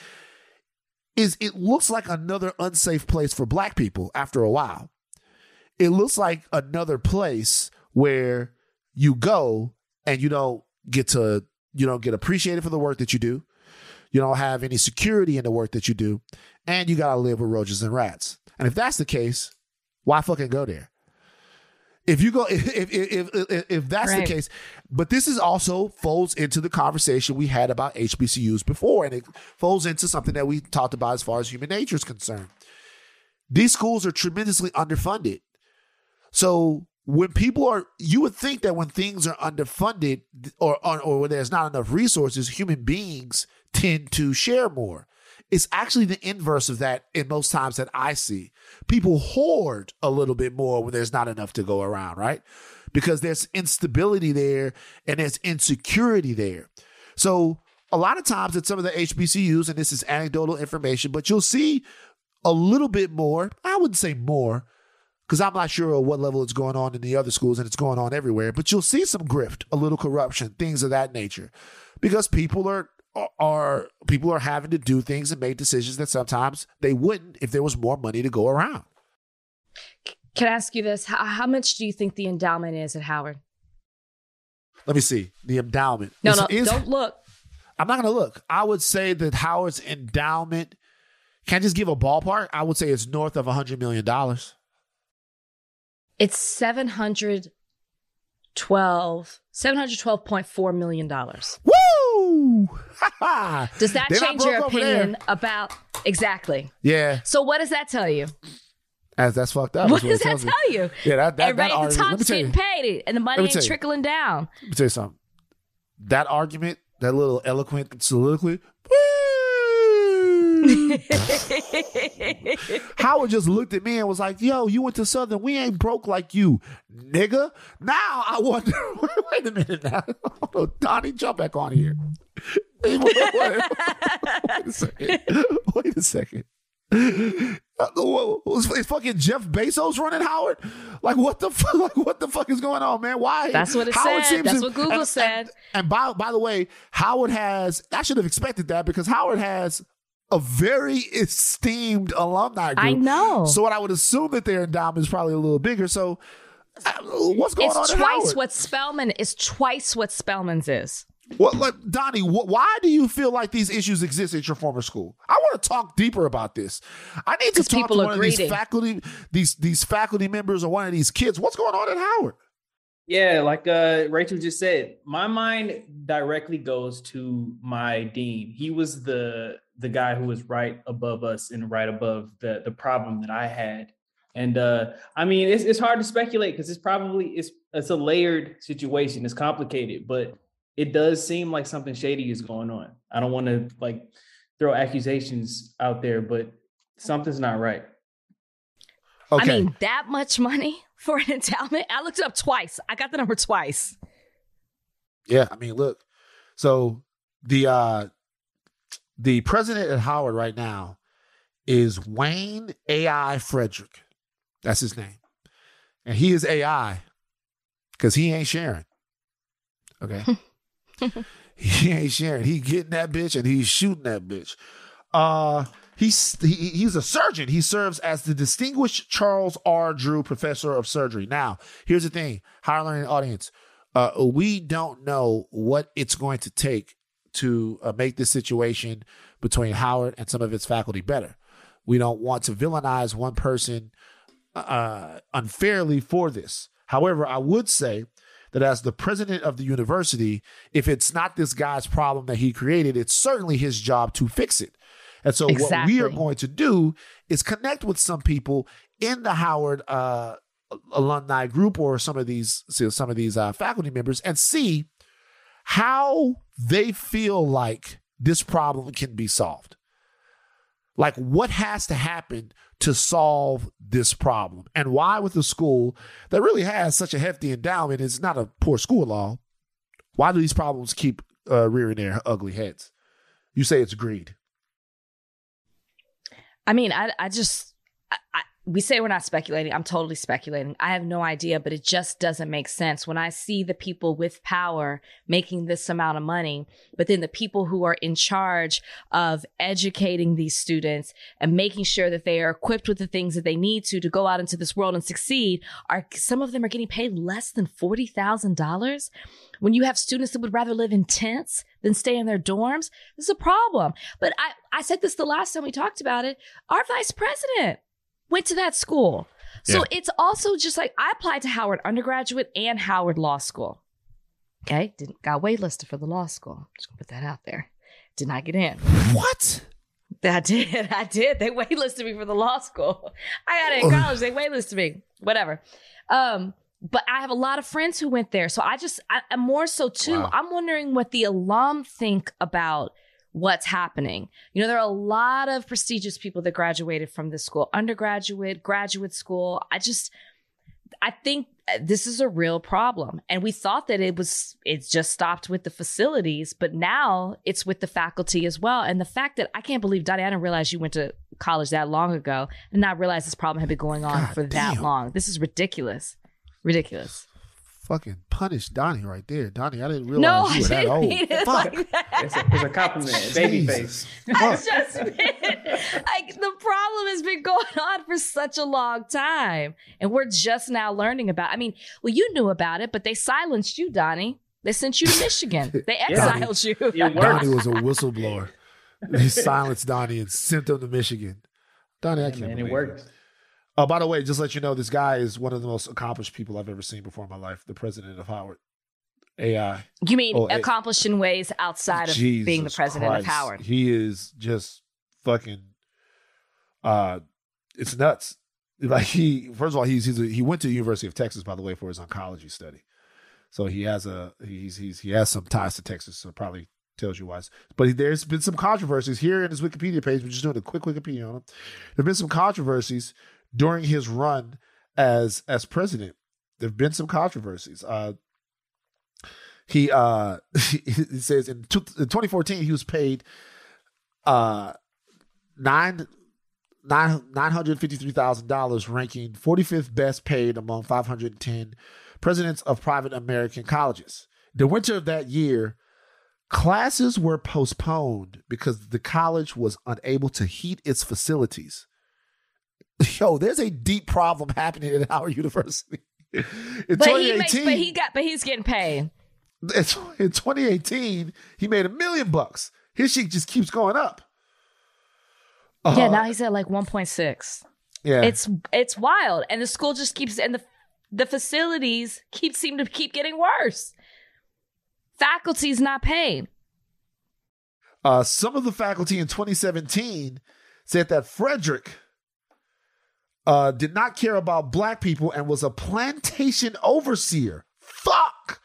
is it looks like another unsafe place for black people after a while. It looks like another place where you go and you don't get appreciated for the work that you do. You don't have any security in the work that you do, and you got to live with roaches and rats. And if that's the case, why fucking go there? If you go, if that's the case, but this is also folds into the conversation we had about HBCUs before, and it folds into something that we talked about as far as human nature is concerned. These schools are tremendously underfunded. So when you would think that when things are underfunded or when there's not enough resources, human beings tend to share more. It's actually the inverse of that in most times that I see. People hoard a little bit more when there's not enough to go around, right? Because there's instability there and there's insecurity there. So a lot of times at some of the HBCUs, and this is anecdotal information, but you'll see a little bit more. I wouldn't say more, because I'm not sure what level it's going on in the other schools, and it's going on everywhere. But you'll see some grift, a little corruption, things of that nature, because people are having to do things and make decisions that sometimes they wouldn't if there was more money to go around. Can I ask you this? How much do you think the endowment is at Howard? Let me see. The endowment. Don't look. I'm not going to look. I would say that Howard's endowment, can I just give a ballpark? I would say it's north of $100 million. It's $712.4 million. Woo! Does that change your opinion about exactly? Yeah. So what does that tell you? That's fucked up. What does that tell you? Yeah, everybody at the top's getting paid, and the money ain't trickling down. Let me tell you something. That argument, that little eloquent soliloquy. Howard just looked at me and was like, yo, you went to Southern. We ain't broke like you, nigga. Now I wonder, wait a minute now. Donnie, jump back on here. Wait a second. Is fucking Jeff Bezos running Howard? Like what the fuck? Like what the fuck is going on, man? Why? That's what it Howard said. That's what Google said. And by the way, Howard has. I should have expected that because Howard has a very esteemed alumni group. I know. So what I would assume that their endowment is probably a little bigger. So what's going on? It's twice what Spelman's is. Well, Donnie, why do you feel like these issues exist at your former school? I want to talk deeper about this. I need to talk to one of these faculty, these faculty members or one of these kids. What's going on at Howard? Yeah, like Rachel just said, my mind directly goes to my dean. He was the guy who was right above us and right above the problem that I had. And I mean, it's hard to speculate because it's a layered situation. It's complicated, but it does seem like something shady is going on. I don't want to throw accusations out there, but something's not right. Okay. I mean, that much money for an endowment? I looked it up twice. I got the number twice. Yeah, I mean, look. So the president at Howard right now is Wayne AI Frederick. That's his name. And he is AI because he ain't sharing. Okay. He ain't sharing. He getting that bitch and he's shooting that bitch. He's a surgeon. He serves as the Distinguished Charles R. Drew Professor of Surgery. Now, here's the thing, higher learning audience. We don't know what it's going to take to make this situation between Howard and some of its faculty better. We don't want to villainize one person unfairly for this. However, I would say that as the president of the university, if it's not this guy's problem that he created, it's certainly his job to fix it. And so what we are going to do is connect with some people in the Howard alumni group or some of these faculty members and see how they feel like this problem can be solved. Like what has to happen to solve this problem, and why with a school that really has such a hefty endowment, it's not a poor school at all, why do these problems keep rearing their ugly heads? You say it's greed. I mean, we say we're not speculating. I'm totally speculating. I have no idea, but it just doesn't make sense. When I see the people with power making this amount of money, but then the people who are in charge of educating these students and making sure that they are equipped with the things that they need to go out into this world and succeed, some of them are getting paid less than $40,000. When you have students that would rather live in tents than stay in their dorms, this is a problem. But I said this the last time we talked about it. Our vice president went to that school. So it's also just like I applied to Howard undergraduate and Howard Law School. Okay. Got waitlisted for the law school. Just gonna put that out there. Did not get in. What? I did. They waitlisted me for the law school. I got in college. They waitlisted me. Whatever. But I have a lot of friends who went there. So I'm more so too. Wow. I'm wondering what the alum think about what's happening. You know, there are a lot of prestigious people that graduated from this school, undergraduate, graduate school. I think this is a real problem. And we thought that it's just stopped with the facilities, but now it's with the faculty as well. And the fact that I can't believe, Donnie, I didn't realize you went to college that long ago and not realize this problem had been going on that long. This is ridiculous. Ridiculous. Fucking punish Donnie right there. Donnie, I didn't realize you were that old. Fuck. Like that. It's a compliment. Baby face. I just meant, the problem has been going on for such a long time. And we're just now learning about it. I mean, well, you knew about it, but they silenced you, Donnie. They sent you to Michigan. They exiled you. Donnie was a whistleblower. They silenced Donnie and sent him to Michigan. Donnie, I can't believe it worked. Oh, by the way, just to let you know, this guy is one of the most accomplished people I've ever seen before in my life. The president of Howard. AI. You mean accomplished in ways outside of being the president of Howard? He is just fucking. It's nuts. Like first of all, he went to the University of Texas, by the way, for his oncology study. So he has he has some ties to Texas. So it probably tells you why. But there's been some controversies here in his Wikipedia page. We're just doing a quick Wikipedia on him. There've been some controversies during his run as president. There've been some controversies. He says in 2014 he was paid $9 $953,000, ranking 45th best paid among 510 presidents of private American colleges. The winter of that year, classes were postponed because the college was unable to heat its facilities. Yo, there's a deep problem happening at Howard University. In 2018, he's getting paid. In 2018, he made $1 million. His shit just keeps going up. Now he's at like 1.6. Yeah, it's wild, and the school just keeps, and the facilities seem to keep getting worse. Faculty's not paid. Some of the faculty in 2017 said that Frederick did not care about black people and was a plantation overseer. Fuck.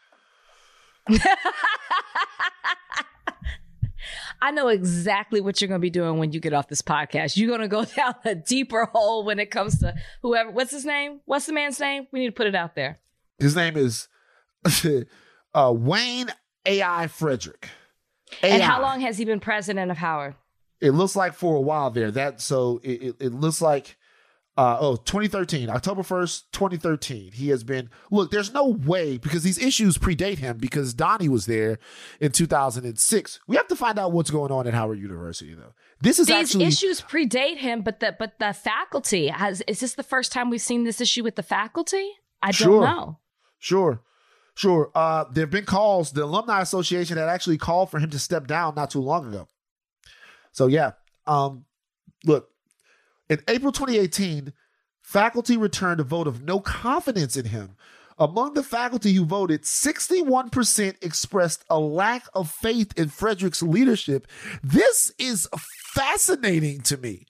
I know exactly what you're going to be doing when you get off this podcast. You're going to go down a deeper hole when it comes to whoever. What's his name? What's the man's name? We need to put it out there. His name is Wayne A.I. Frederick. And how long has he been president of Howard? It looks like for a while there. It looks like 2013, October 1st, 2013. He has been, look, there's no way, because these issues predate him, because Donnie was there in 2006. We have to find out what's going on at Howard University, though. These issues predate him, but the faculty is this the first time we've seen this issue with the faculty? I don't know. Sure. There have been calls. The Alumni Association had actually called for him to step down not too long ago. So yeah, look, in April 2018, faculty returned a vote of no confidence in him. Among the faculty who voted, 61% expressed a lack of faith in Frederick's leadership. This is fascinating to me.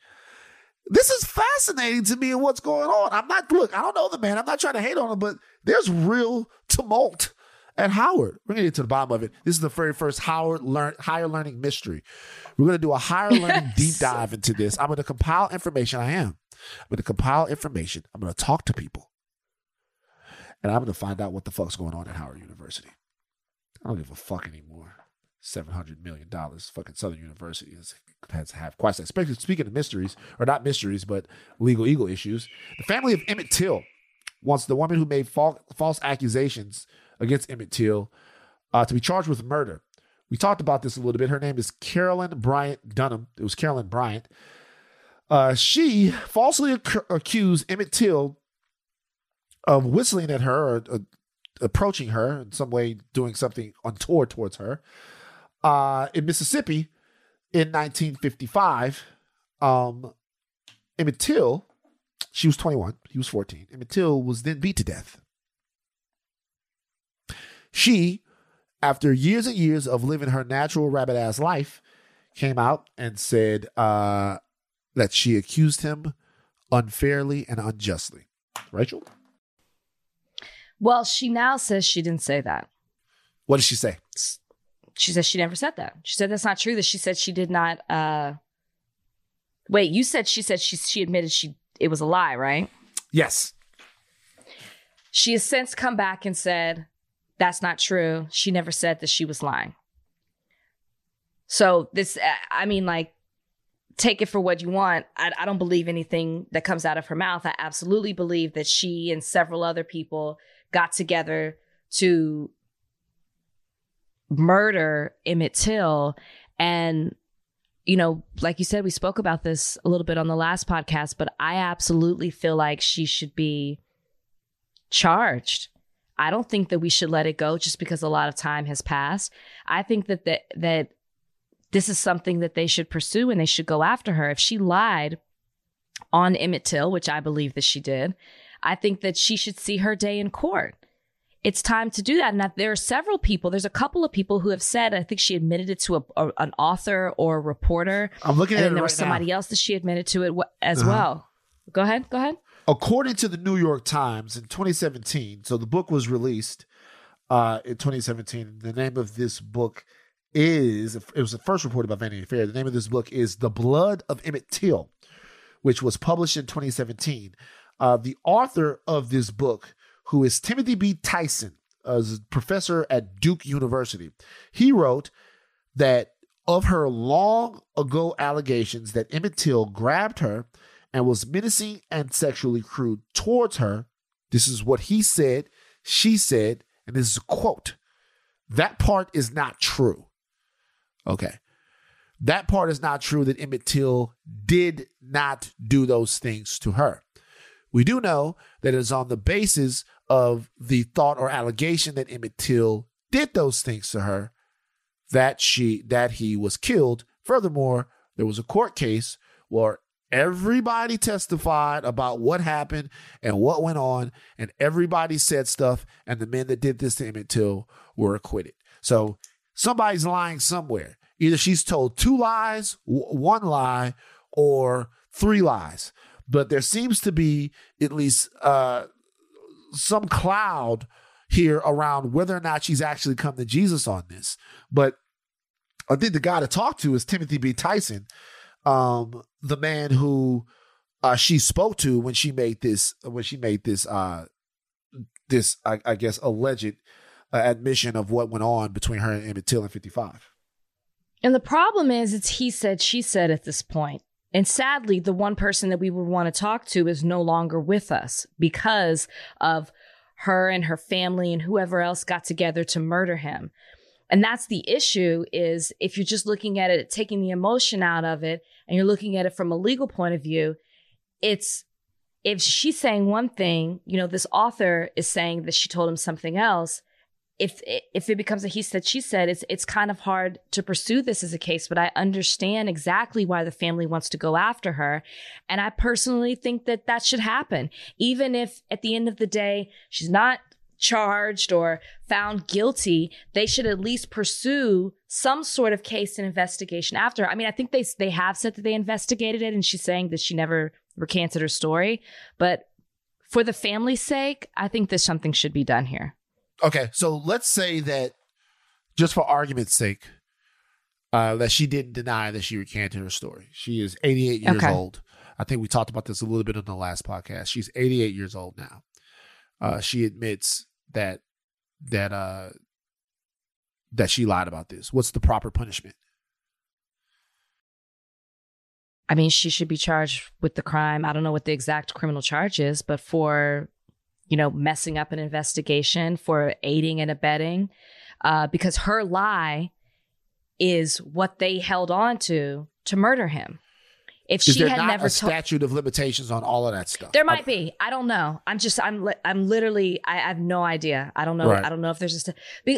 And what's going on. I don't know the man. I'm not trying to hate on him, but there's real tumult at Howard. We're going to get to the bottom of it. This is the very first higher learning mystery. We're going to do a higher learning deep dive into this. I'm going to compile information. I'm going to talk to people. And I'm going to find out what the fuck's going on at Howard University. I don't give a fuck anymore. $700 million. Fucking Southern University has to have quite that. Speaking of mysteries, or not mysteries, but legal eagle issues. The family of Emmett Till wants the woman who made false accusations against Emmett Till to be charged with murder. We talked about this a little bit. Her name is Carolyn Bryant Dunham. It was Carolyn Bryant. She falsely accused Emmett Till of whistling at her or approaching her in some way, doing something untoward towards her. In Mississippi in 1955, Emmett Till, she was 21, he was 14. Emmett Till was then beat to death. She, after years and years of living her natural rabbit-ass life, came out and said that she accused him unfairly and unjustly. Rachel? Well, she now says she didn't say that. What did she say? She says she never said that. She said that's not true. That she said she did not. Wait, you said she admitted it was a lie, right? Yes. She has since come back and said that's not true. She never said that she was lying. So this, take it for what you want. I don't believe anything that comes out of her mouth. I absolutely believe that she and several other people got together to murder Emmett Till. And, like you said, we spoke about this a little bit on the last podcast, but I absolutely feel like she should be charged. I don't think that we should let it go just because a lot of time has passed. I think that this is something that they should pursue and they should go after her. If she lied on Emmett Till, which I believe that she did, I think that she should see her day in court. It's time to do that. And there are several people, there's a couple of people who have said, I think she admitted it to an author or a reporter. I'm looking at it right now. And there was somebody else that she admitted to it as well. Go ahead. According to the New York Times in 2017, so the book was released in 2017. The name of this book it was first reported by Vanity Fair. The name of this book is The Blood of Emmett Till, which was published in 2017. The author of this book, who is Timothy B. Tyson, is a professor at Duke University. He wrote that of her long ago allegations that Emmett Till grabbed her and was menacing and sexually crude towards her. This is what he said, she said, and this is a quote. That part is not true. Okay. That part is not true, that Emmett Till did not do those things to her. We do know that it is on the basis of the thought or allegation that Emmett Till did those things to her that he was killed. Furthermore, there was a court case where everybody testified about what happened and what went on, and everybody said stuff, and the men that did this to Emmett Till were acquitted. So somebody's lying somewhere. Either she's told 2 lies, 1 lie, or 3 lies. But there seems to be at least some cloud here around whether or not she's actually come to Jesus on this. But I think the guy to talk to is Timothy B. Tyson, the man who she spoke to when she made this I guess alleged admission of what went on between her and Emmett Till in 55. And the problem is, it's he said, she said at this point. And sadly, the one person that we would want to talk to is no longer with us because of her and her family and whoever else got together to murder him. And that's the issue, is if you're just looking at it, taking the emotion out of it, and you're looking at it from a legal point of view, it's, if she's saying one thing, you know, this author is saying that she told him something else. If it becomes a he said, she said, it's kind of hard to pursue this as a case, but I understand exactly why the family wants to go after her. And I personally think that that should happen. Even if at the end of the day, she's not charged or found guilty, they should at least pursue some sort of case and investigation after her. I mean, I think they have said that they investigated it, and she's saying that she never recanted her story. But for the family's sake, I think that something should be done here. Okay, so let's say that, just for argument's sake, that she didn't deny that she recanted her story. She is 88 years old. I think we talked about this a little bit on the last podcast. She's 88 years old now. She admits that she lied about this. What's the proper punishment? I mean, she should be charged with the crime. I don't know what the exact criminal charge is, but for, you know, messing up an investigation, for aiding and abetting, because her lie is what they held on to murder him. If is she there had not never a statute of limitations on all of that stuff? There might be. I don't know. I'm literally, I have no idea. I don't know. Right. I don't know if there's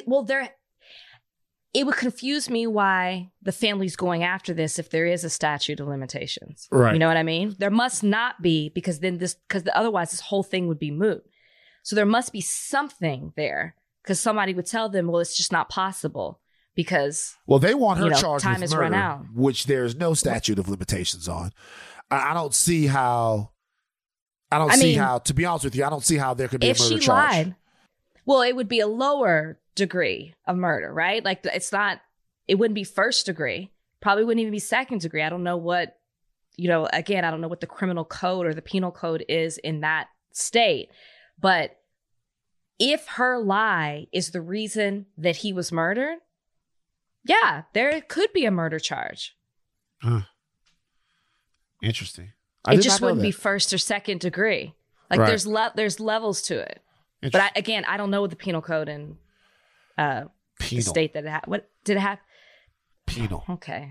it would confuse me why the family's going after this if there is a statute of limitations. Right. You know what I mean? There must not be, because otherwise this whole thing would be moot. So there must be something there, because somebody would tell them, well, it's just not possible because, well, they want her charged time with has murder, run out, which there's no statute of limitations on. I don't see how. To be honest with you, I don't see how there could be a murder charge. If she lied, well, it would be a lower degree of murder, right? Like it wouldn't be first degree. Probably wouldn't even be second degree. I don't know what, again, I don't know what the criminal code or the penal code is in that state. But if her lie is the reason that he was murdered, yeah, there could be a murder charge. Huh. Interesting. It just wouldn't be first or second degree. Like right. There's levels to it. But I don't know what the penal code and the state that it had. What did it have? Penal. Okay.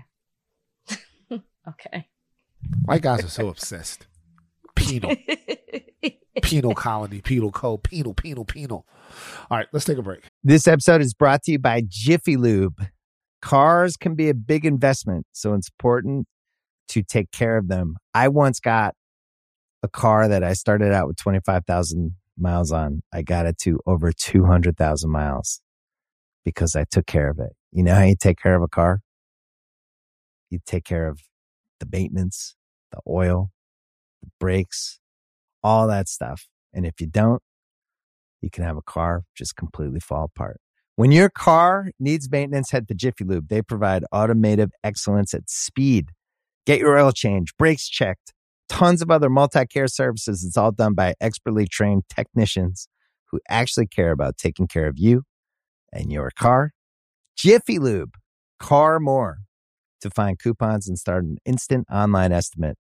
Okay. White guys are so obsessed. Penal. Penal colony, penal code, penal. All right, let's take a break. This episode is brought to you by Jiffy Lube. Cars can be a big investment, so it's important to take care of them. I once got a car that I started out with 25,000 miles on. I got it to over 200,000 miles because I took care of it. You know how you take care of a car? You take care of the maintenance, the oil, the brakes, all that stuff. And if you don't, you can have a car just completely fall apart. When your car needs maintenance, head to Jiffy Lube. They provide automotive excellence at speed. Get your oil change, brakes checked, tons of other multi-care services. It's all done by expertly trained technicians who actually care about taking care of you and your car. Jiffy Lube, car more. To find coupons and start an instant online estimate,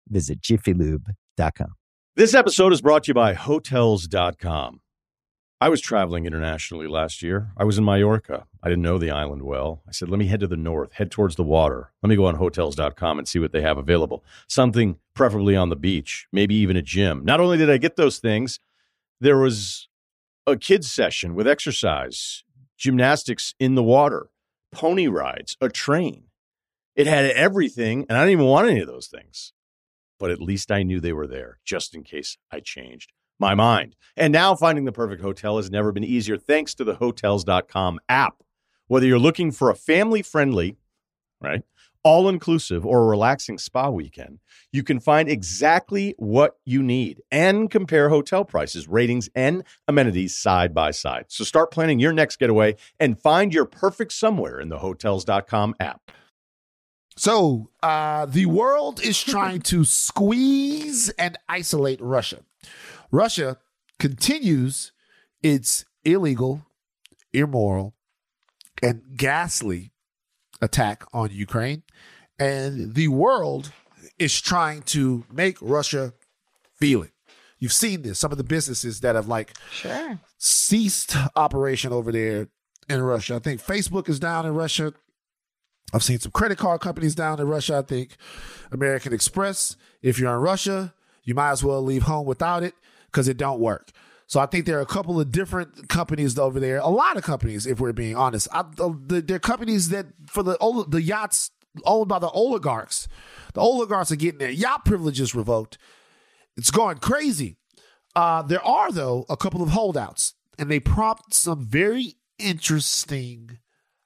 Visit jiffylube.com. This episode is brought to you by Hotels.com. I was traveling internationally last year. I was in Mallorca. I didn't know the island well. I said, let me head to the north, head towards the water. Let me go on Hotels.com and see what they have available. Something preferably on the beach, maybe even a gym. Not only did I get those things, there was a kids session with exercise, gymnastics in the water, pony rides, a train. It had everything, and I didn't even want any of those things. But at least I knew they were there, just in case I changed my mind. And now finding the perfect hotel has never been easier thanks to the Hotels.com app. Whether you're looking for a family-friendly, right, all-inclusive or a relaxing spa weekend, you can find exactly what you need and compare hotel prices, ratings, and amenities side by side. So start planning your next getaway and find your perfect somewhere in the Hotels.com app. So the world is trying to squeeze and isolate Russia. Russia continues its illegal, immoral, and ghastly attack on Ukraine. And the world is trying to make Russia feel it. You've seen this. Some of the businesses that have ceased operation over there in Russia. I think Facebook is down in Russia. I've seen some credit card companies down in Russia. I think American Express, if you're in Russia, you might as well leave home without it because it don't work. So I think there are a couple of different companies over there. A lot of companies, if we're being honest. They're companies that for the yachts owned by the oligarchs. The oligarchs are getting their yacht privileges revoked. It's going crazy. There are, though, a couple of holdouts, and they prompt some very interesting,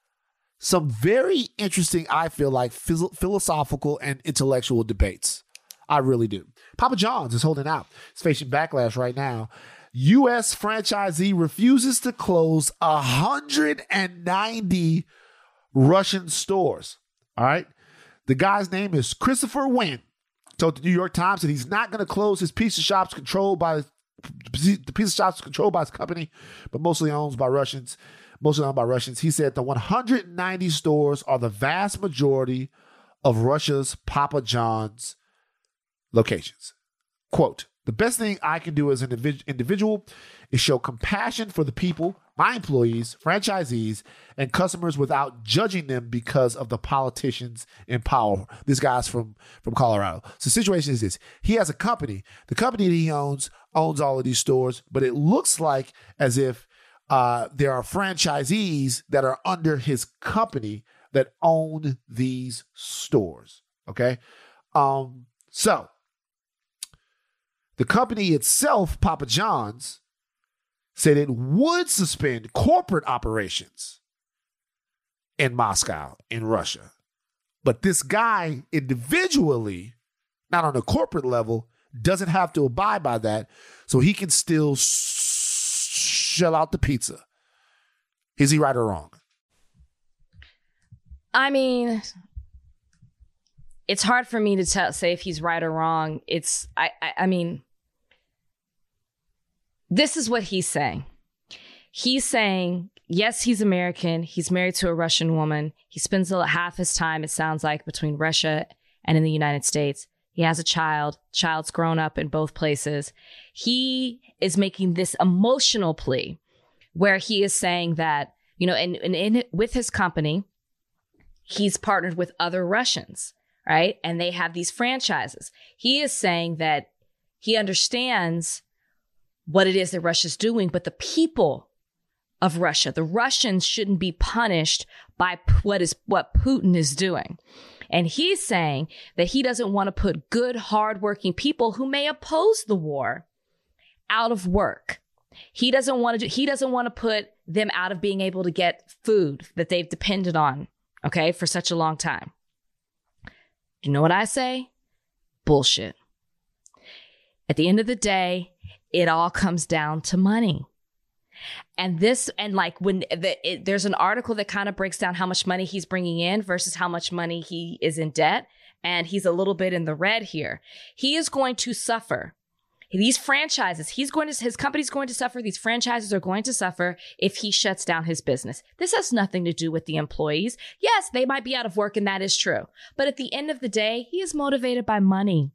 I feel like, philosophical and intellectual debates. I really do. Papa John's is holding out. It's facing backlash right now. U.S. franchisee refuses to close 190 Russian stores. All right. The guy's name is Christopher Wynn. Told the New York Times that he's not going to close his pizza shops controlled by his company, but mostly owned by Russians. He said the 190 stores are the vast majority of Russia's Papa John's locations. Quote, the best thing I can do as an individual is show compassion for the people, my employees, franchisees, and customers without judging them because of the politicians in power. This guy's from Colorado. So the situation is this. He has a company. The company that he owns all of these stores, but it looks like as if there are franchisees that are under his company that own these stores. Okay. So the company itself, Papa John's, said it would suspend corporate operations in Moscow, in Russia. But this guy individually, not on a corporate level, doesn't have to abide by that. So he can still shell out the pizza. Is he right or wrong? I mean, it's hard for me to say if he's right or wrong. I mean, this is what he's saying. He's saying, yes, he's American. He's married to a Russian woman. He spends half his time, it sounds like, between Russia and in the United States. He has a child. Child's grown up in both places. He is making this emotional plea where he is saying that, you know, and with his company, he's partnered with other Russians, right? And they have these franchises. He is saying that he understands what it is that Russia's doing, but the people of Russia, the Russians, shouldn't be punished by what Putin is doing. And he's saying that he doesn't want to put good, hardworking people who may oppose the war out of work. He doesn't want to put them out of being able to get food that they've depended on, okay, for such a long time. You know what I say? Bullshit. At the end of the day, it all comes down to money. And there's an article that kind of breaks down how much money he's bringing in versus how much money he is in debt. And he's a little bit in the red here. He is going to suffer. These franchises, his company's going to suffer. These franchises are going to suffer if he shuts down his business. This has nothing to do with the employees. Yes, they might be out of work, and that is true. But at the end of the day, he is motivated by money.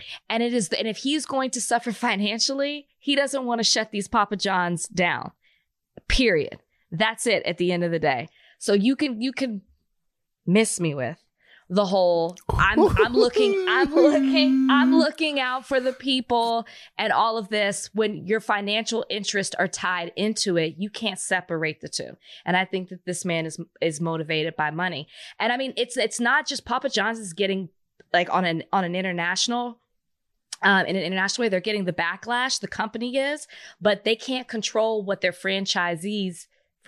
And if he's going to suffer financially, he doesn't want to shut these Papa John's down. Period. That's it at the end of the day. So you can miss me with the whole I'm looking out for the people and all of this. When your financial interests are tied into it, you can't separate the two. And I think that this man is motivated by money. And I mean, it's not just Papa John's is getting like on an international in an international way, they're getting the backlash, the company is, but they can't control what their franchises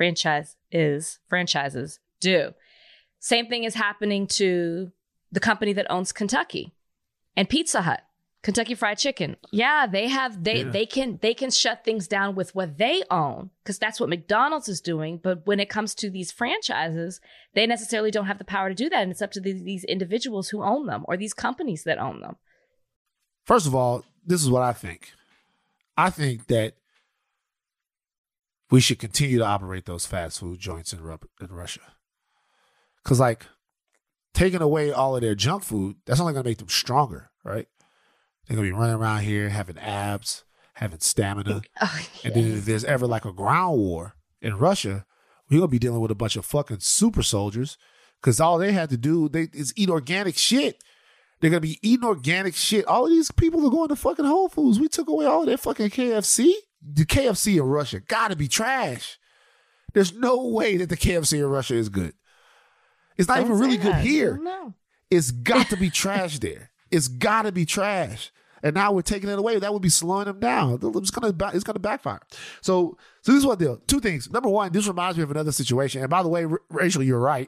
do. Same thing is happening to the company that owns Kentucky and Pizza Hut, Kentucky Fried Chicken. Yeah, they can shut things down with what they own because that's what McDonald's is doing. But when it comes to these franchises, they necessarily don't have the power to do that. And it's up to these individuals who own them or these companies that own them. First of all, this is what I think. I think that we should continue to operate those fast food joints in Russia. Because, like, taking away all of their junk food, that's only going to make them stronger, right? They're going to be running around here having abs, having stamina. Oh, yes. And then if there's ever, like, a ground war in Russia, we're going to be dealing with a bunch of fucking super soldiers because all they had to do is eat organic shit. They're going to be eating organic shit. All of these people are going to fucking Whole Foods. We took away all of their fucking KFC. The KFC in Russia got to be trash. There's no way that the KFC in Russia is good. It's not even really good here. It's got to be trash there. It's got to be trash. And now we're taking it away. That would be slowing them down. It's going to backfire. So this is what the deal. Two things. Number one, this reminds me of another situation. And by the way, Rachel, you're right.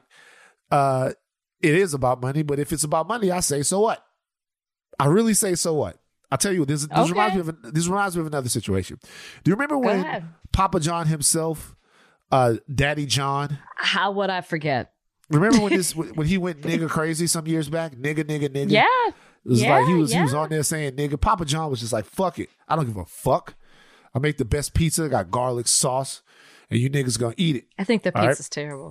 It is about money, but if it's about money, I say, so what? I really say, so what? I'll tell you, this reminds me of another situation. Do you remember when Papa John himself, Daddy John? How would I forget? Remember when he went nigga crazy some years back? Nigga. Yeah. It was like he was on there saying nigga. Papa John was just like, fuck it. I don't give a fuck. I make the best pizza, got garlic sauce, and you niggas gonna eat it. I think the pizza's terrible.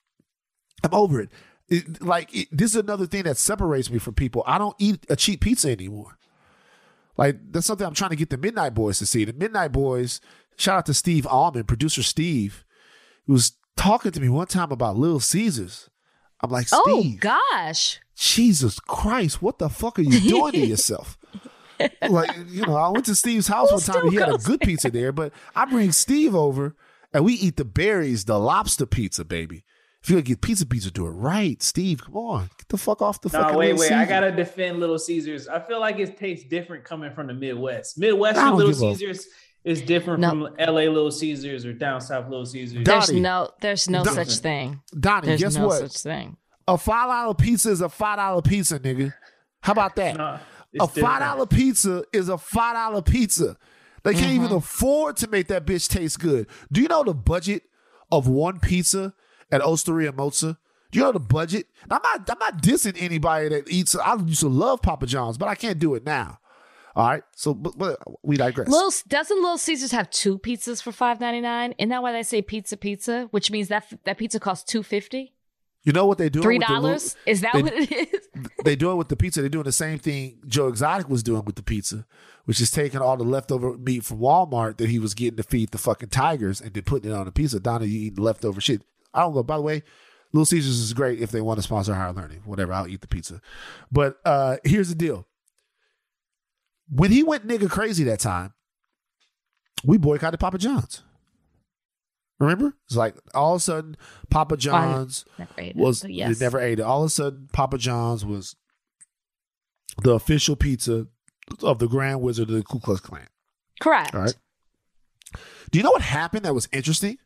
I'm over it. This is another thing that separates me from people. I don't eat a cheap pizza anymore. Like, that's something I'm trying to get the Midnight Boys to see. The Midnight Boys, shout out to Steve Allman, producer Steve, who was talking to me one time about Little Caesars. I'm like, Steve. Oh, gosh. Jesus Christ, what the fuck are you doing to yourself? Like, I went to Steve's house one time and he had a good pizza there, but I bring Steve over and we eat the berries, the lobster pizza, baby. If you're going to get pizza, do it right. Steve, come on. Get the fuck off the fucking wait. Caesar. I got to defend Little Caesars. I feel like it tastes different coming from the Midwest. Midwestern Little Caesars is different from LA Little Caesars or down south Little Caesars. There's no such thing. Donnie, guess what? Such thing. A $5 pizza is a $5 pizza, nigga. How about that? A $5 pizza is a $5 pizza. They can't even afford to make that bitch taste good. Do you know the budget of one pizza at Osteria Mozza? Do you know the budget? I'm not dissing anybody that eats. I used to love Papa John's, but I can't do it now. All right, so but we digress. Doesn't Little Caesars have 2 pizzas for $5.99? Isn't that why they say pizza? Which means that pizza costs $2.50. You know what they do? $3? Is that what it is? They do it with the pizza. They're doing the same thing Joe Exotic was doing with the pizza, which is taking all the leftover meat from Walmart that he was getting to feed the fucking tigers and then putting it on a pizza. Donna, you eating leftover shit. I don't know. By the way, Little Caesars is great if they want to sponsor Higher Learning. Whatever, I'll eat the pizza. But here's the deal. When he went nigga crazy that time, we boycotted Papa John's. Remember? It's like all of a sudden Papa John's never ate it. All of a sudden Papa John's was the official pizza of the Grand Wizard of the Ku Klux Klan. Correct. All right. Do you know what happened that was interesting?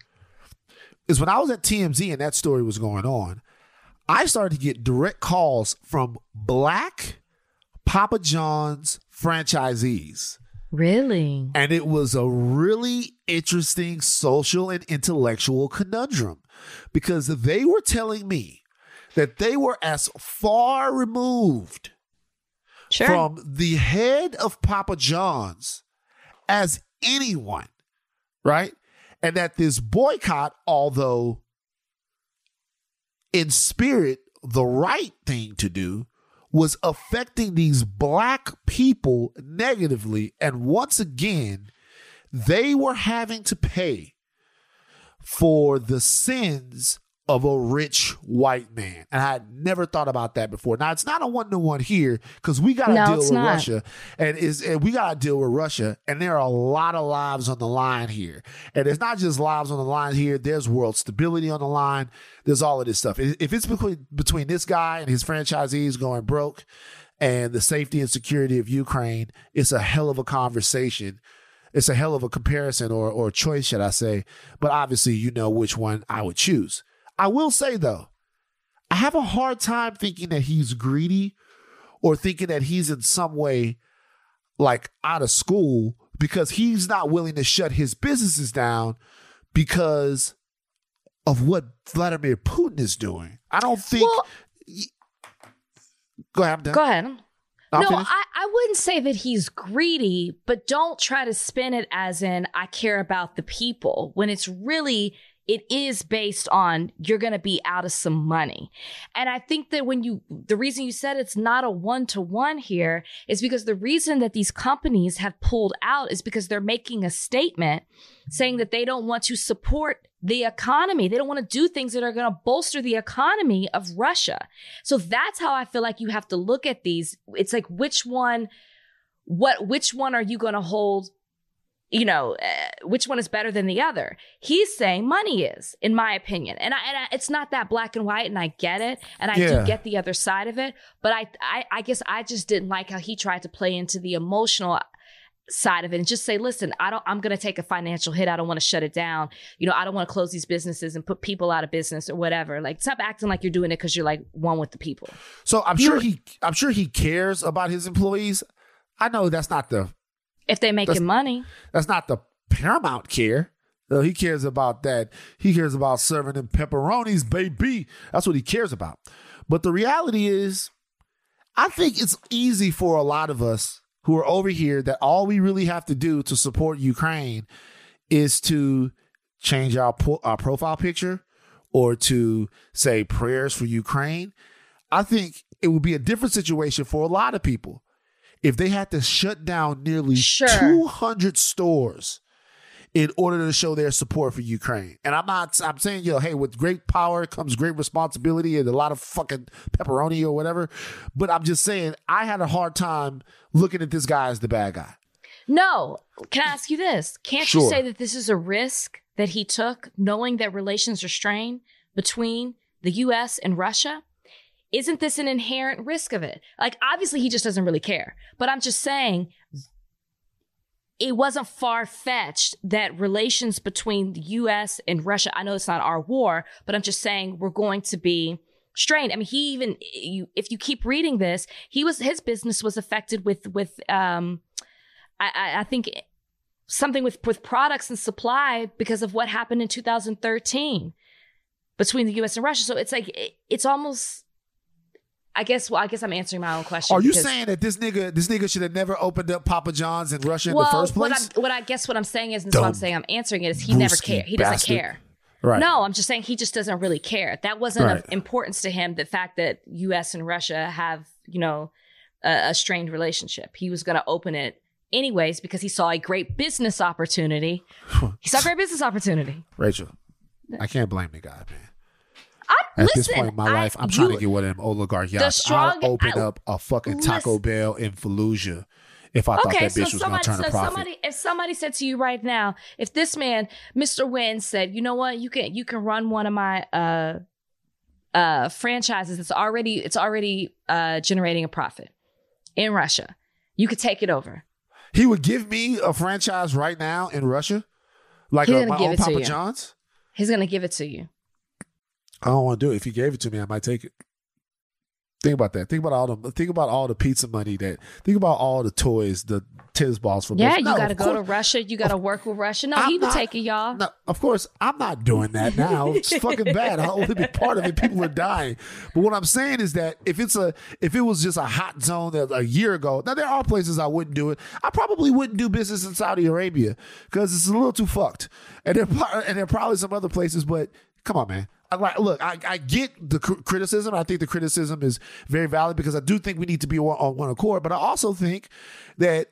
Is when I was at TMZ and that story was going on, I started to get direct calls from Black Papa John's franchisees. Really? And it was a really interesting social and intellectual conundrum because they were telling me that they were as far removed from the head of Papa John's as anyone, right? And that this boycott, although in spirit the right thing to do, was affecting these black people negatively. And once again, they were having to pay for the sins of a rich white man. And I had never thought about that before. Now, it's not a one-to-one here because we got to deal with Russia. And we got to deal with Russia. And there are a lot of lives on the line here. And it's not just lives on the line here. There's world stability on the line. There's all of this stuff. If it's between this guy and his franchisees going broke and the safety and security of Ukraine, it's a hell of a conversation. It's a hell of a comparison or choice, should I say. But obviously, you know which one I would choose. I will say, though, I have a hard time thinking that he's greedy or thinking that he's in some way like out of school because he's not willing to shut his businesses down because of what Vladimir Putin is doing. I don't think... Go ahead. Go ahead. I wouldn't say that he's greedy, but don't try to spin it as in I care about the people when it's really... It is based on you're going to be out of some money. And I think that the reason you said it's not a one-to-one here is because the reason that these companies have pulled out is because they're making a statement saying that they don't want to support the economy. They don't want to do things that are going to bolster the economy of Russia. So that's how I feel like you have to look at these. It's like, which one are you going to hold? Which one is better than the other? He's saying money is, in my opinion. And it's not that black and white, and I get it. And I do get the other side of it. But I guess I just didn't like how he tried to play into the emotional side of it and just say, listen, I'm going to take a financial hit. I don't want to shut it down. I don't want to close these businesses and put people out of business or whatever. Like, stop acting like you're doing it because you're like one with the people. So I'm sure he cares about his employees. I know that's not if they're making money. That's not the paramount care. He cares about that. He cares about serving them pepperonis, baby. That's what he cares about. But the reality is, I think it's easy for a lot of us who are over here that all we really have to do to support Ukraine is to change our profile picture or to say prayers for Ukraine. I think it would be a different situation for a lot of people if they had to shut down nearly 200 stores in order to show their support for Ukraine. And I'm saying, hey, with great power comes great responsibility and a lot of fucking pepperoni or whatever. But I'm just saying, I had a hard time looking at this guy as the bad guy. No. Can I ask you this? Can't you say that this is a risk that he took, knowing that relations are strained between the U.S. and Russia? Isn't this an inherent risk of it? Like, obviously, he just doesn't really care. But I'm just saying, it wasn't far-fetched that relations between the U.S. and Russia, I know it's not our war, but I'm just saying we're going to be strained. I mean, if you keep reading this, his business was affected with I think something with products and supply because of what happened in 2013 between the U.S. and Russia. So it's like, it's almost... I guess I'm answering my own question. Are you saying that this nigga should have never opened up Papa John's in Russia in the first place? What I'm saying is, and that's why I'm saying I'm answering it, is he never cared. He doesn't care. Right. No, I'm just saying he just doesn't really care. That wasn't of importance to him, the fact that U.S. and Russia have, a strained relationship. He was going to open it anyways because he saw a great business opportunity. Rachel, I can't blame the guy, man. At this point in my life, I'm trying to get one of them oligarch yachts. I'll open up a fucking Taco Bell in Fallujah if I thought that bitch was going to turn a profit. If somebody said to you right now, if this man, Mr. Wynn, said, you know what, you can run one of my franchises that's already generating a profit in Russia, you could take it over. He would give me a franchise right now in Russia, like my own Papa John's. He's going to give it to you. I don't want to do it. If he gave it to me, I might take it. Think about that. Think about all the pizza money think about all the toys, the tennis balls for you got to go to Russia. You got to work with Russia. No, he would take it, y'all. No, of course, I'm not doing that now. It's fucking bad. I'll only be part of it. People are dying. But what I'm saying is that if it was just a hot zone that a year ago, now there are places I wouldn't do it. I probably wouldn't do business in Saudi Arabia because it's a little too fucked. And there are probably some other places, but come on, man. I get the criticism. I think the criticism is very valid because I do think we need to be on one accord. But I also think that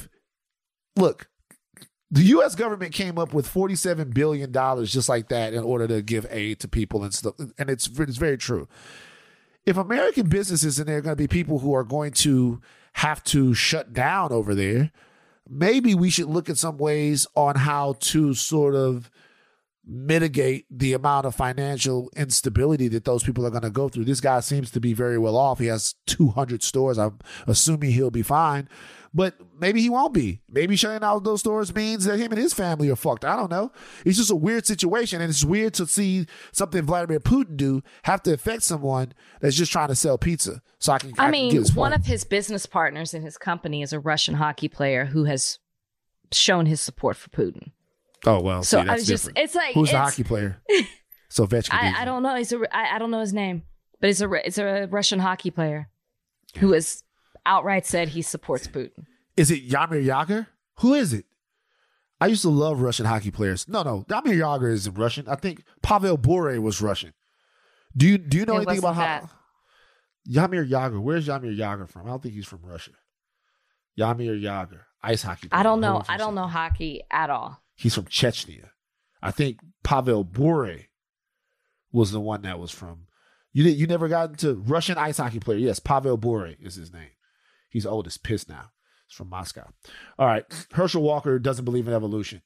the U.S. government came up with $47 billion just like that in order to give aid to people and stuff. And it's very true. If American businesses and there are going to be people who are going to have to shut down over there, maybe we should look at some ways on how to sort of mitigate the amount of financial instability that those people are going to go through. This guy seems to be very well off. He has 200 stores. I'm assuming he'll be fine. But maybe he won't be. Maybe shutting out those stores means that him and his family are fucked. I don't know. It's just a weird situation, and it's weird to see something Vladimir Putin do have to affect someone that's just trying to sell pizza. So I can get his one of his business partners in his company is a Russian hockey player who has shown his support for Putin. Oh, well, so see, that's different. It's like who's the hockey player? So Ovechkin. I don't know. I don't know his name, but it's a Russian hockey player who has outright said he supports Putin. Is it Jaromir Jagr? Who is it? I used to love Russian hockey players. No, Jaromir Jagr isn't Russian. I think Pavel Bure was Russian. Do you know anything about how Jaromir Jagr? Where's Jaromir Jagr from? I don't think he's from Russia. Jaromir Jagr, ice hockey player. I don't know. I don't know hockey at all. He's from Chechnya. I think Pavel Bure was the one that was from. You never got into Russian ice hockey player. Yes, Pavel Bure is his name. He's old as piss now. He's from Moscow. All right. Herschel Walker doesn't believe in evolution.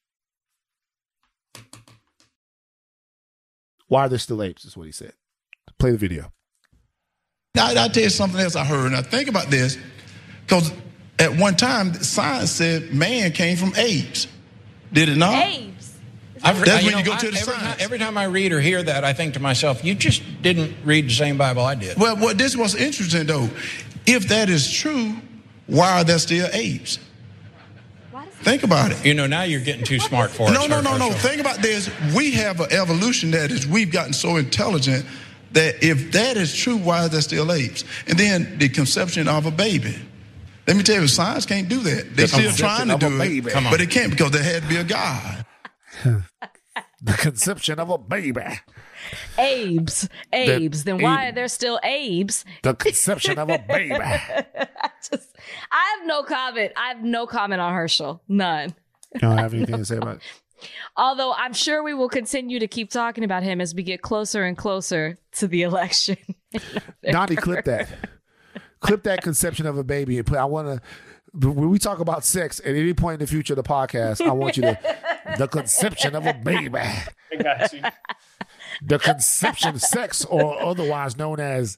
Why are there still apes is what he said. Play the video. Now, I'll tell you something else I heard. Now, think about this. Because at one time, science said man came from apes. Did it not? Apes. That's when you go to the science. Every time I read or hear that, I think to myself, you just didn't read the same Bible I did. Well, this was interesting, though. If that is true, why are there still apes? Think about it. You know, now you're getting too smart for it. No. Think about this. We have an evolution that is, we've gotten so intelligent that if that is true, why are there still apes? And then the conception of a baby. Let me tell you, science can't do that. They're still trying to do it, but it can't because there had to be a God. The conception of a baby. Abes. Then why are there still Abes? The conception of a baby. I have no comment. I have no comment on Herschel. None. You don't have anything to say about it? Although I'm sure we will continue to keep talking about him as we get closer and closer to the election. Donnie, clip that. Clip that conception of a baby and play. I want to, when we talk about sex at any point in the future of the podcast, I want you to, the conception of a baby. I got you. The conception sex, or otherwise known as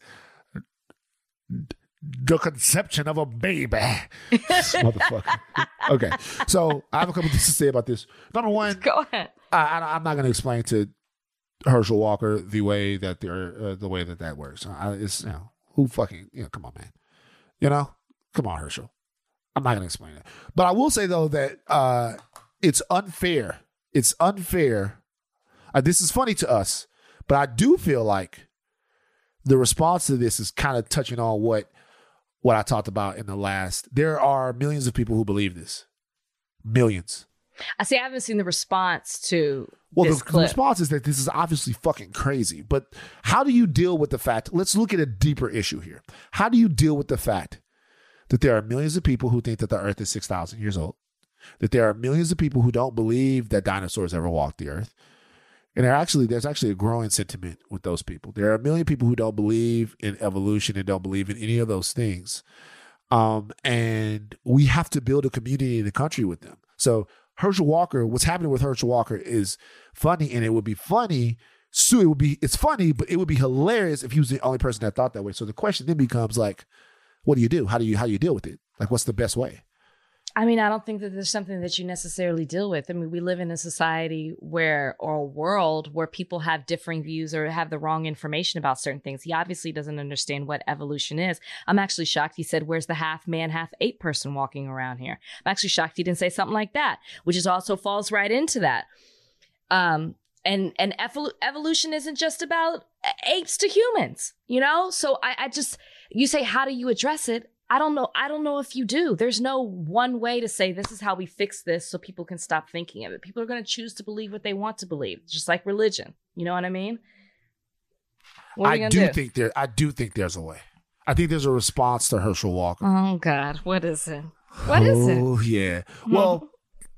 the conception of a baby. Motherfucker. Okay. So I have a couple things to say about this. Number one, go ahead. I'm not going to explain to Herschel Walker the way that that works. It's, who fucking, come on, man. Come on, Herschel. I'm not going to explain it. But I will say, though, that it's unfair. It's unfair. This is funny to us, but I do feel like the response to this is kind of touching on what I talked about in the last. There are millions of people who believe this. Millions. I haven't seen the response to this clip. The response is that this is obviously fucking crazy. But how do you deal with the fact? Let's look at a deeper issue here. How do you deal with the fact that there are millions of people who think that the earth is 6,000 years old? That there are millions of people who don't believe that dinosaurs ever walked the earth? And there's actually a growing sentiment with those people. There are a million people who don't believe in evolution and don't believe in any of those things. And we have to build a community in the country with them. So Herschel Walker, what's happening with Herschel Walker is funny, and it would be funny. So it's funny, but it would be hilarious if he was the only person that thought that way. So the question then becomes like, what do you do? How do you deal with it? Like, what's the best way? I mean, I don't think that there's something that you necessarily deal with. I mean, we live in a society or a world where people have differing views or have the wrong information about certain things. He obviously doesn't understand what evolution is. I'm actually shocked he said, where's the half man, half ape person walking around here? I'm actually shocked he didn't say something like that, which is also falls right into that. And evolution isn't just about apes to humans, So you say, how do you address it? I don't know if you do. There's no one way to say this is how we fix this so people can stop thinking of it. People are going to choose to believe what they want to believe, just like religion. You know what I mean? What are we gonna do? I do think there's a way. I think there's a response to Herschel Walker. Oh God, what is it? What is it? Oh yeah. Well,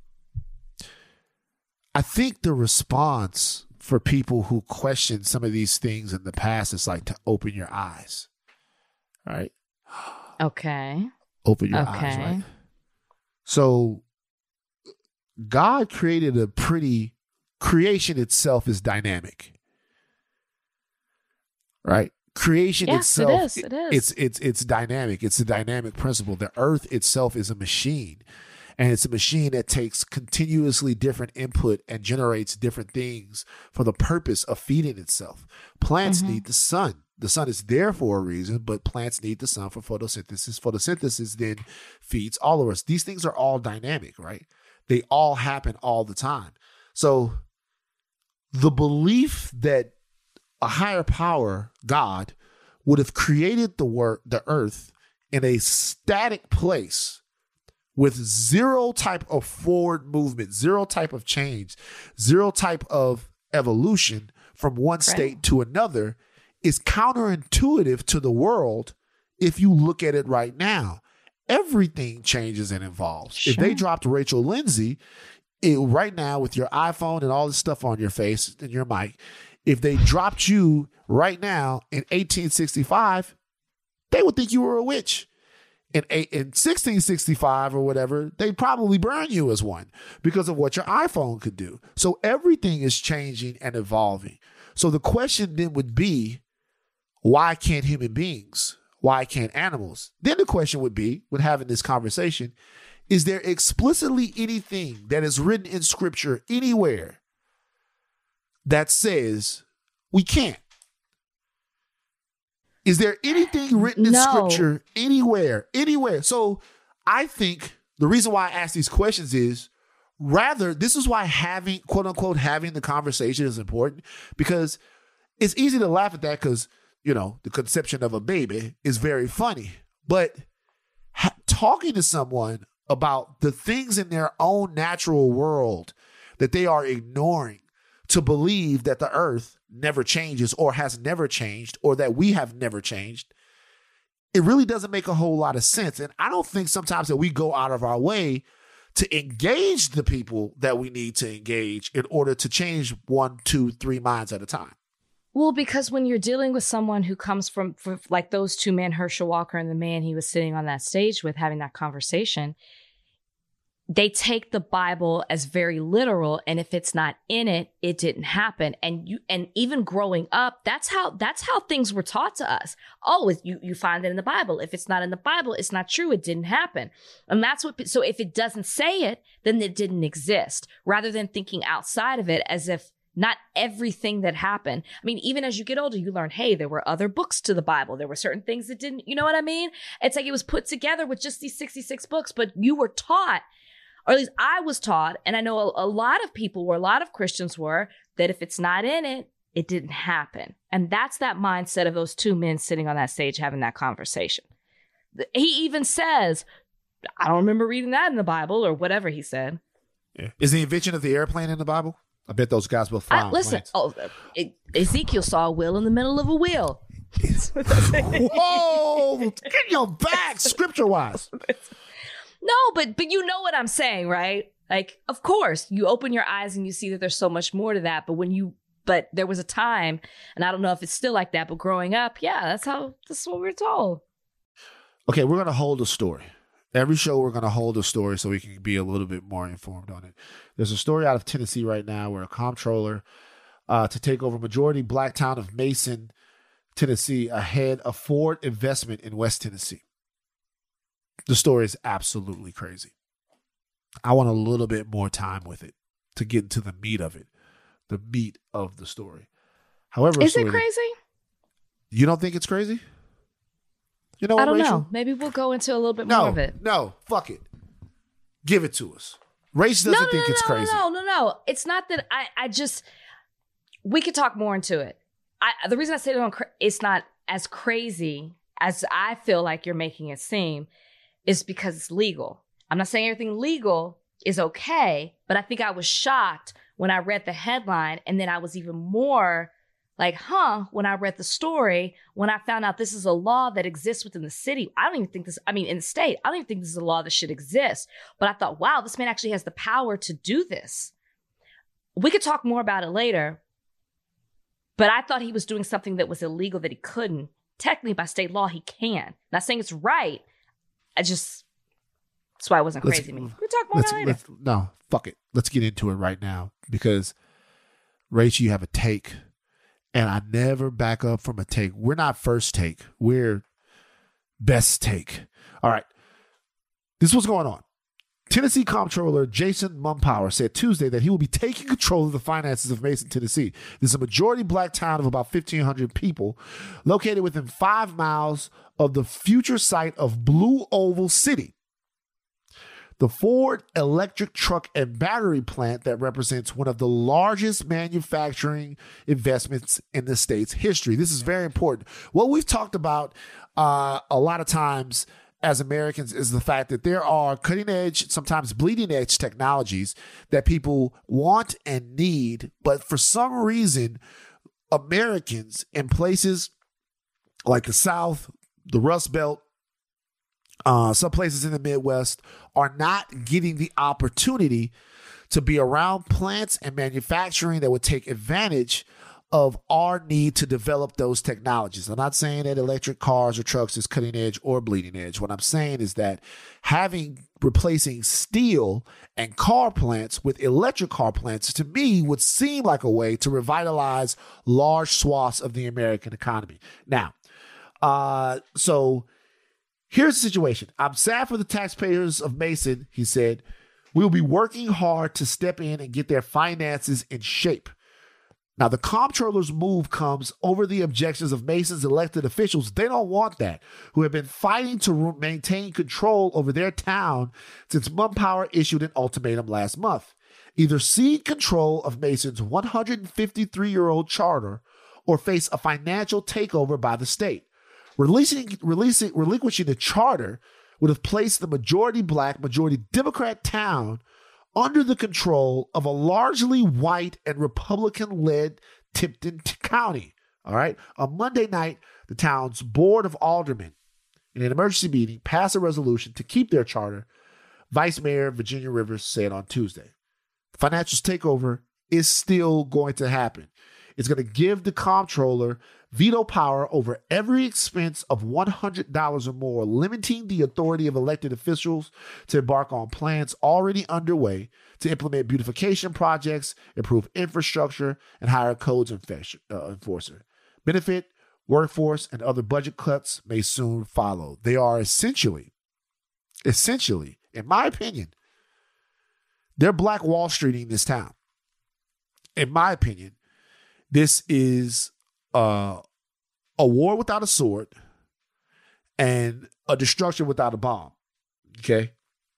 I think the response for people who question some of these things in the past is like to open your eyes. Right? Okay. Open your eyes, right? So God created creation itself is dynamic. Right? Creation itself, it is. It's dynamic. It's a dynamic principle. The earth itself is a machine, and it's a machine that takes continuously different input and generates different things for the purpose of feeding itself. Plants need the sun. The sun is there for a reason, but plants need the sun for photosynthesis. Photosynthesis then feeds all of us. These things are all dynamic, right? They all happen all the time. So the belief that a higher power, God, would have created the earth in a static place with zero type of forward movement, zero type of change, zero type of evolution from one state to another is counterintuitive to the world if you look at it right now. Everything changes and evolves. Sure. If they dropped Rachel Lindsay right now with your iPhone and all this stuff on your face and your mic, if they dropped you right now in 1865, they would think you were a witch. In 1665 or whatever, they'd probably burn you as one because of what your iPhone could do. So everything is changing and evolving. So the question then would be, why can't human beings? Why can't animals? Then the question would be, when having this conversation, is there explicitly anything that is written in scripture anywhere that says we can't? Is there anything written in scripture anywhere? So I think the reason why I ask these questions is this is why having, quote unquote, having the conversation is important, because it's easy to laugh at that because, the conception of a baby is very funny. But talking to someone about the things in their own natural world that they are ignoring to believe that the earth never changes or has never changed or that we have never changed, it really doesn't make a whole lot of sense. And I don't think sometimes that we go out of our way to engage the people that we need to engage in order to change 1, 2, 3 minds at a time. Well, because when you're dealing with someone who comes from like those two men, Herschel Walker and the man he was sitting on that stage with having that conversation, they take the Bible as very literal, and if it's not in it, it didn't happen. And even growing up, that's how things were taught to us. Oh, you find it in the Bible. If it's not in the Bible, it's not true. It didn't happen. And so if it doesn't say it, then it didn't exist, rather than thinking outside of it as if not everything that happened. I mean, even as you get older, you learn, hey, there were other books to the Bible. There were certain things that didn't, you know what I mean? It's like it was put together with just these 66 books, but you were taught, or at least I was taught, and I know a lot of people were, a lot of Christians were, that if it's not in it, it didn't happen. And that's that mindset of those two men sitting on that stage having that conversation. He even says, I don't remember reading that in the Bible, or whatever he said. Yeah. Is the invention of the airplane in the Bible? I bet those guys will fly. Listen, Ezekiel saw a wheel in the middle of a wheel. Whoa! Get your back, scripture-wise. No, but you know what I'm saying, right? Like, of course, you open your eyes and you see that there's so much more to that. But there was a time, and I don't know if it's still like that, but growing up, yeah, that's what we're told. Okay, we're going to hold a story. Every show, we're going to hold a story so we can be a little bit more informed on it. There's a story out of Tennessee right now where a comptroller to take over majority black town of Mason, Tennessee, ahead of Ford Investment in West Tennessee. The story is absolutely crazy. I want a little bit more time with it to get into the meat of it, the meat of the story. However, is it crazy? You don't think it's crazy? You know what, I don't Rachel? know. Maybe we'll go into a little bit more of it. No, fuck it. Give it to us. Rachel doesn't think it's crazy. No. It's not that I just, we could talk more into it. The reason I say it's not as crazy as I feel like you're making it seem is because it's legal. I'm not saying everything legal is okay, but I think I was shocked when I read the headline, and then I was even more like, when I read the story, when I found out this is a law that exists within the city, I don't even think this, in the state, I don't even think this is a law that should exist. But I thought, wow, this man actually has the power to do this. We could talk more about it later, but I thought he was doing something that was illegal that he couldn't. Technically, by state law, he can. Not saying it's right. That's why it wasn't crazy to me. We could talk more about it later. No, fuck it. Let's get into it right now because, Rachel, you have a take. And I never back up from a take. We're not first take. We're best take. All right. This is what's going on. Tennessee Comptroller Jason Mumpower said Tuesday that he will be taking control of the finances of Mason, Tennessee. This is a majority black town of about 1,500 people located within 5 miles of the future site of Blue Oval City, the Ford electric truck and battery plant that represents one of the largest manufacturing investments in the state's history. This is very important. What we've talked about a lot of times as Americans is the fact that there are cutting edge, sometimes bleeding edge technologies that people want and need. But for some reason, Americans in places like the South, the Rust Belt, some places in the Midwest are not getting the opportunity to be around plants and manufacturing that would take advantage of our need to develop those technologies. I'm not saying that electric cars or trucks is cutting edge or bleeding edge. What I'm saying is that replacing steel and car plants with electric car plants, to me, would seem like a way to revitalize large swaths of the American economy. Now, so here's the situation. I'm sad for the taxpayers of Mason, he said. We'll be working hard to step in and get their finances in shape. Now, the comptroller's move comes over the objections of Mason's elected officials. They don't want that, who have been fighting to maintain control over their town since Mumpower issued an ultimatum last month. Either cede control of Mason's 153-year-old charter or face a financial takeover by the state. Relinquishing the charter would have placed the majority black, majority Democrat town under the control of a largely white and Republican-led Tipton County. All right. On Monday night, the town's Board of Aldermen, in an emergency meeting, passed a resolution to keep their charter, Vice Mayor Virginia Rivers said on Tuesday. The financial takeover is still going to happen. It's going to give the comptroller veto power over every expense of $100 or more, limiting the authority of elected officials to embark on plans already underway to implement beautification projects, improve infrastructure, and hire a codes enforcer. Benefit, workforce, and other budget cuts may soon follow. They are essentially, in my opinion, they're Black Wall Streeting this town. In my opinion, this is a war without a sword and a destruction without a bomb. Okay.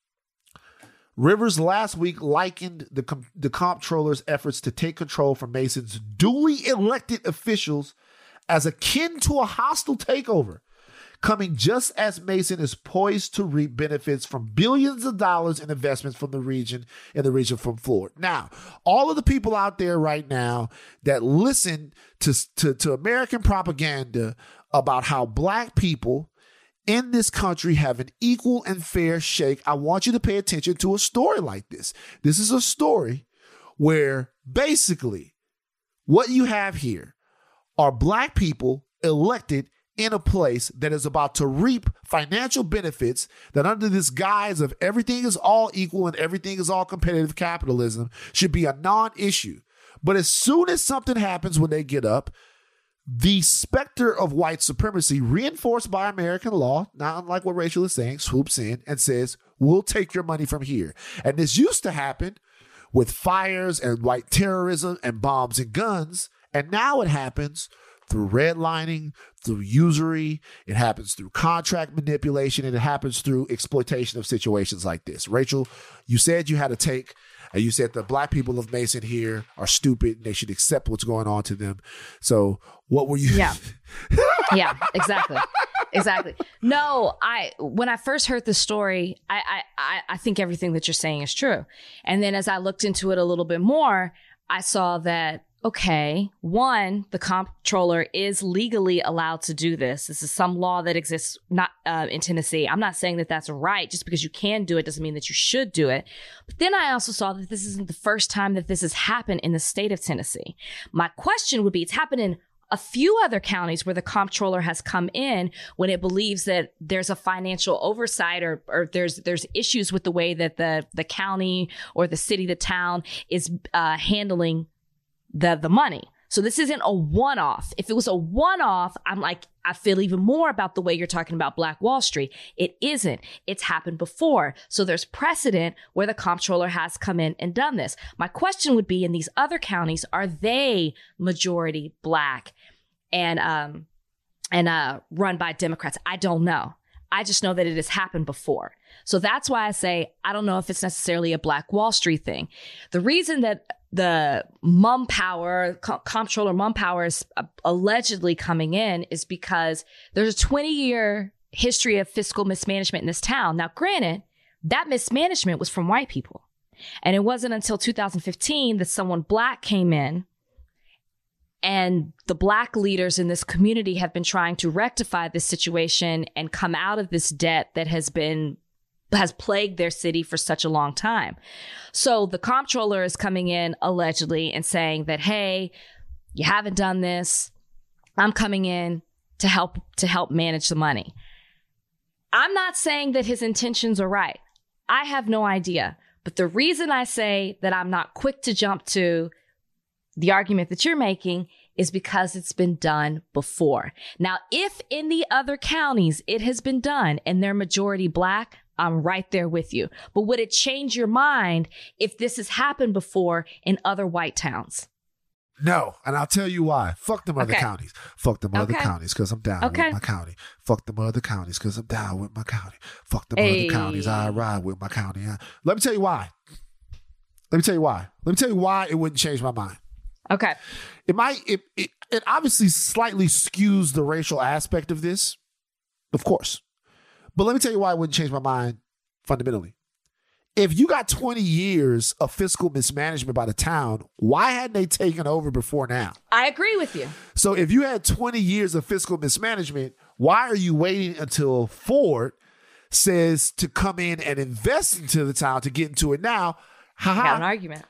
Rivers last week likened the comptroller's efforts to take control from Mason's duly elected officials as akin to a hostile takeover, coming just as Mason is poised to reap benefits from billions of dollars in investments from the region from Florida. Now, all of the people out there right now that listen to American propaganda about how black people in this country have an equal and fair shake, I want you to pay attention to a story like this. This is a story where basically what you have here are black people elected in a place that is about to reap financial benefits that, under this guise of everything is all equal and everything is all competitive capitalism, should be a non-issue. But as soon as something happens when they get up, the specter of white supremacy, reinforced by American law, not unlike what Rachel is saying, swoops in and says, we'll take your money from here. And this used to happen with fires and white terrorism and bombs and guns. And now it happens through redlining, through usury, it happens through contract manipulation, and it happens through exploitation of situations like this. Rachel, you said you had a take, and you said the black people of Mason here are stupid and they should accept what's going on to them. So what were you? Yeah, exactly. Exactly. No, when I first heard the story, I think everything that you're saying is true. And then as I looked into it a little bit more, I saw that okay, one, the comptroller is legally allowed to do this. This is some law that exists not in Tennessee. I'm not saying that that's right. Just because you can do it doesn't mean that you should do it. But then I also saw that this isn't the first time that this has happened in the state of Tennessee. My question would be, it's happened in a few other counties where the comptroller has come in when it believes that there's a financial oversight or there's issues with the way that the county or the city, the town is handling the money. So this isn't a one-off. If it was a one-off, I'm like, I feel even more about the way you're talking about Black Wall Street. It isn't. It's happened before. So there's precedent where the comptroller has come in and done this. My question would be, in these other counties, are they majority Black and run by Democrats? I don't know. I just know that it has happened before. So that's why I say I don't know if it's necessarily a Black Wall Street thing. The reason that the comptroller Mumpower is allegedly coming in is because there's a 20-year history of fiscal mismanagement in this town. Now, granted, that mismanagement was from white people. And it wasn't until 2015 that someone Black came in, and the Black leaders in this community have been trying to rectify this situation and come out of this debt that has plagued their city for such a long time. So the comptroller is coming in allegedly and saying that, hey, you haven't done this. I'm coming in to help manage the money. I'm not saying that his intentions are right. I have no idea. But the reason I say that I'm not quick to jump to the argument that you're making is because it's been done before. Now, if in the other counties it has been done and they're majority Black, I'm right there with you. But would it change your mind if this has happened before in other white towns? No, and I'll tell you why. Fuck them other counties. Fuck them other counties because I'm down with my county. Fuck them other counties because I'm down with my county. Fuck them other counties. I ride with my county. Let me tell you why. Let me tell you why it wouldn't change my mind. Okay. It obviously slightly skews the racial aspect of this, of course. But let me tell you why it wouldn't change my mind fundamentally. If you got 20 years of fiscal mismanagement by the town, why hadn't they taken over before now? I agree with you. So if you had 20 years of fiscal mismanagement, why are you waiting until Ford says to come in and invest into the town to get into it now? I got an argument.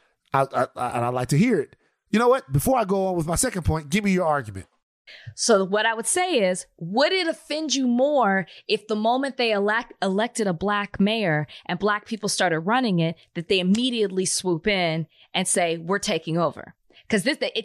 I'd like to hear it. You know what? Before I go on with my second point, give me your argument. So what I would say is, would it offend you more if the moment they elected a Black mayor and Black people started running it, that they immediately swoop in and say, we're taking over? Because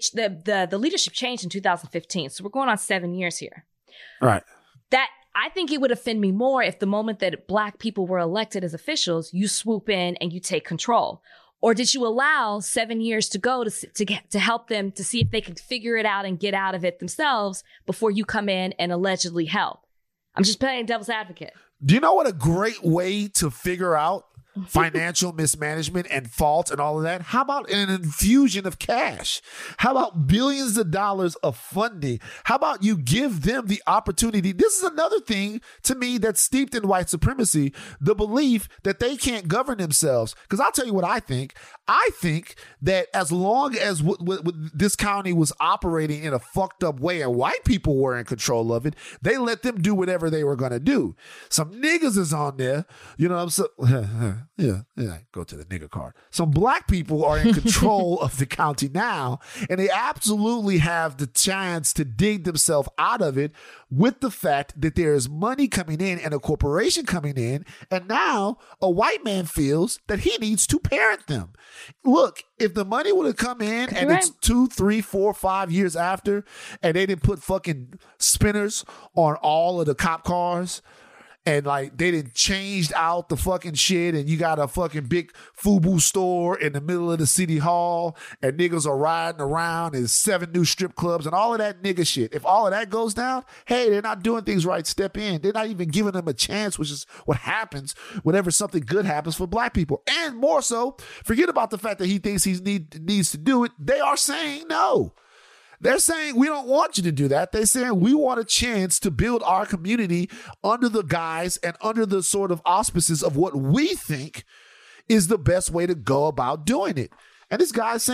the leadership changed in 2015. So we're going on 7 years here. Right. That I think it would offend me more if the moment that Black people were elected as officials, you swoop in and you take control. Or did you allow 7 years to go to help them to see if they could figure it out and get out of it themselves before you come in and allegedly help? I'm just playing devil's advocate. Do you know what a great way to figure out financial mismanagement and fault and all of that? How about an infusion of cash? How about billions of dollars of funding? How about you give them the opportunity? This is another thing to me that's steeped in white supremacy, the belief that they can't govern themselves. Because I'll tell you what I think. I think that as long as this county was operating in a fucked up way and white people were in control of it, they let them do whatever they were going to do. Some niggas is on there, you know what I'm saying? Yeah, go to the nigger card. Some Black people are in control of the county now, and they absolutely have the chance to dig themselves out of it with the fact that there is money coming in and a corporation coming in, and now a white man feels that he needs to parent them. Look, if the money would have come in and it's 2, 3, 4, 5 years after, and they didn't put fucking spinners on all of the cop cars, and like they didn't changed out the fucking shit, and you got a fucking big FUBU store in the middle of the city hall, and niggas are riding around, and 7 new strip clubs and all of that nigga shit. If all of that goes down, hey, they're not doing things right, step in. They're not even giving them a chance, which is what happens whenever something good happens for Black people. And more so, forget about the fact that he thinks he needs to do it. They are saying no. They're saying, we don't want you to do that. They're saying, we want a chance to build our community under the guise and under the sort of auspices of what we think is the best way to go about doing it. And this guy's saying,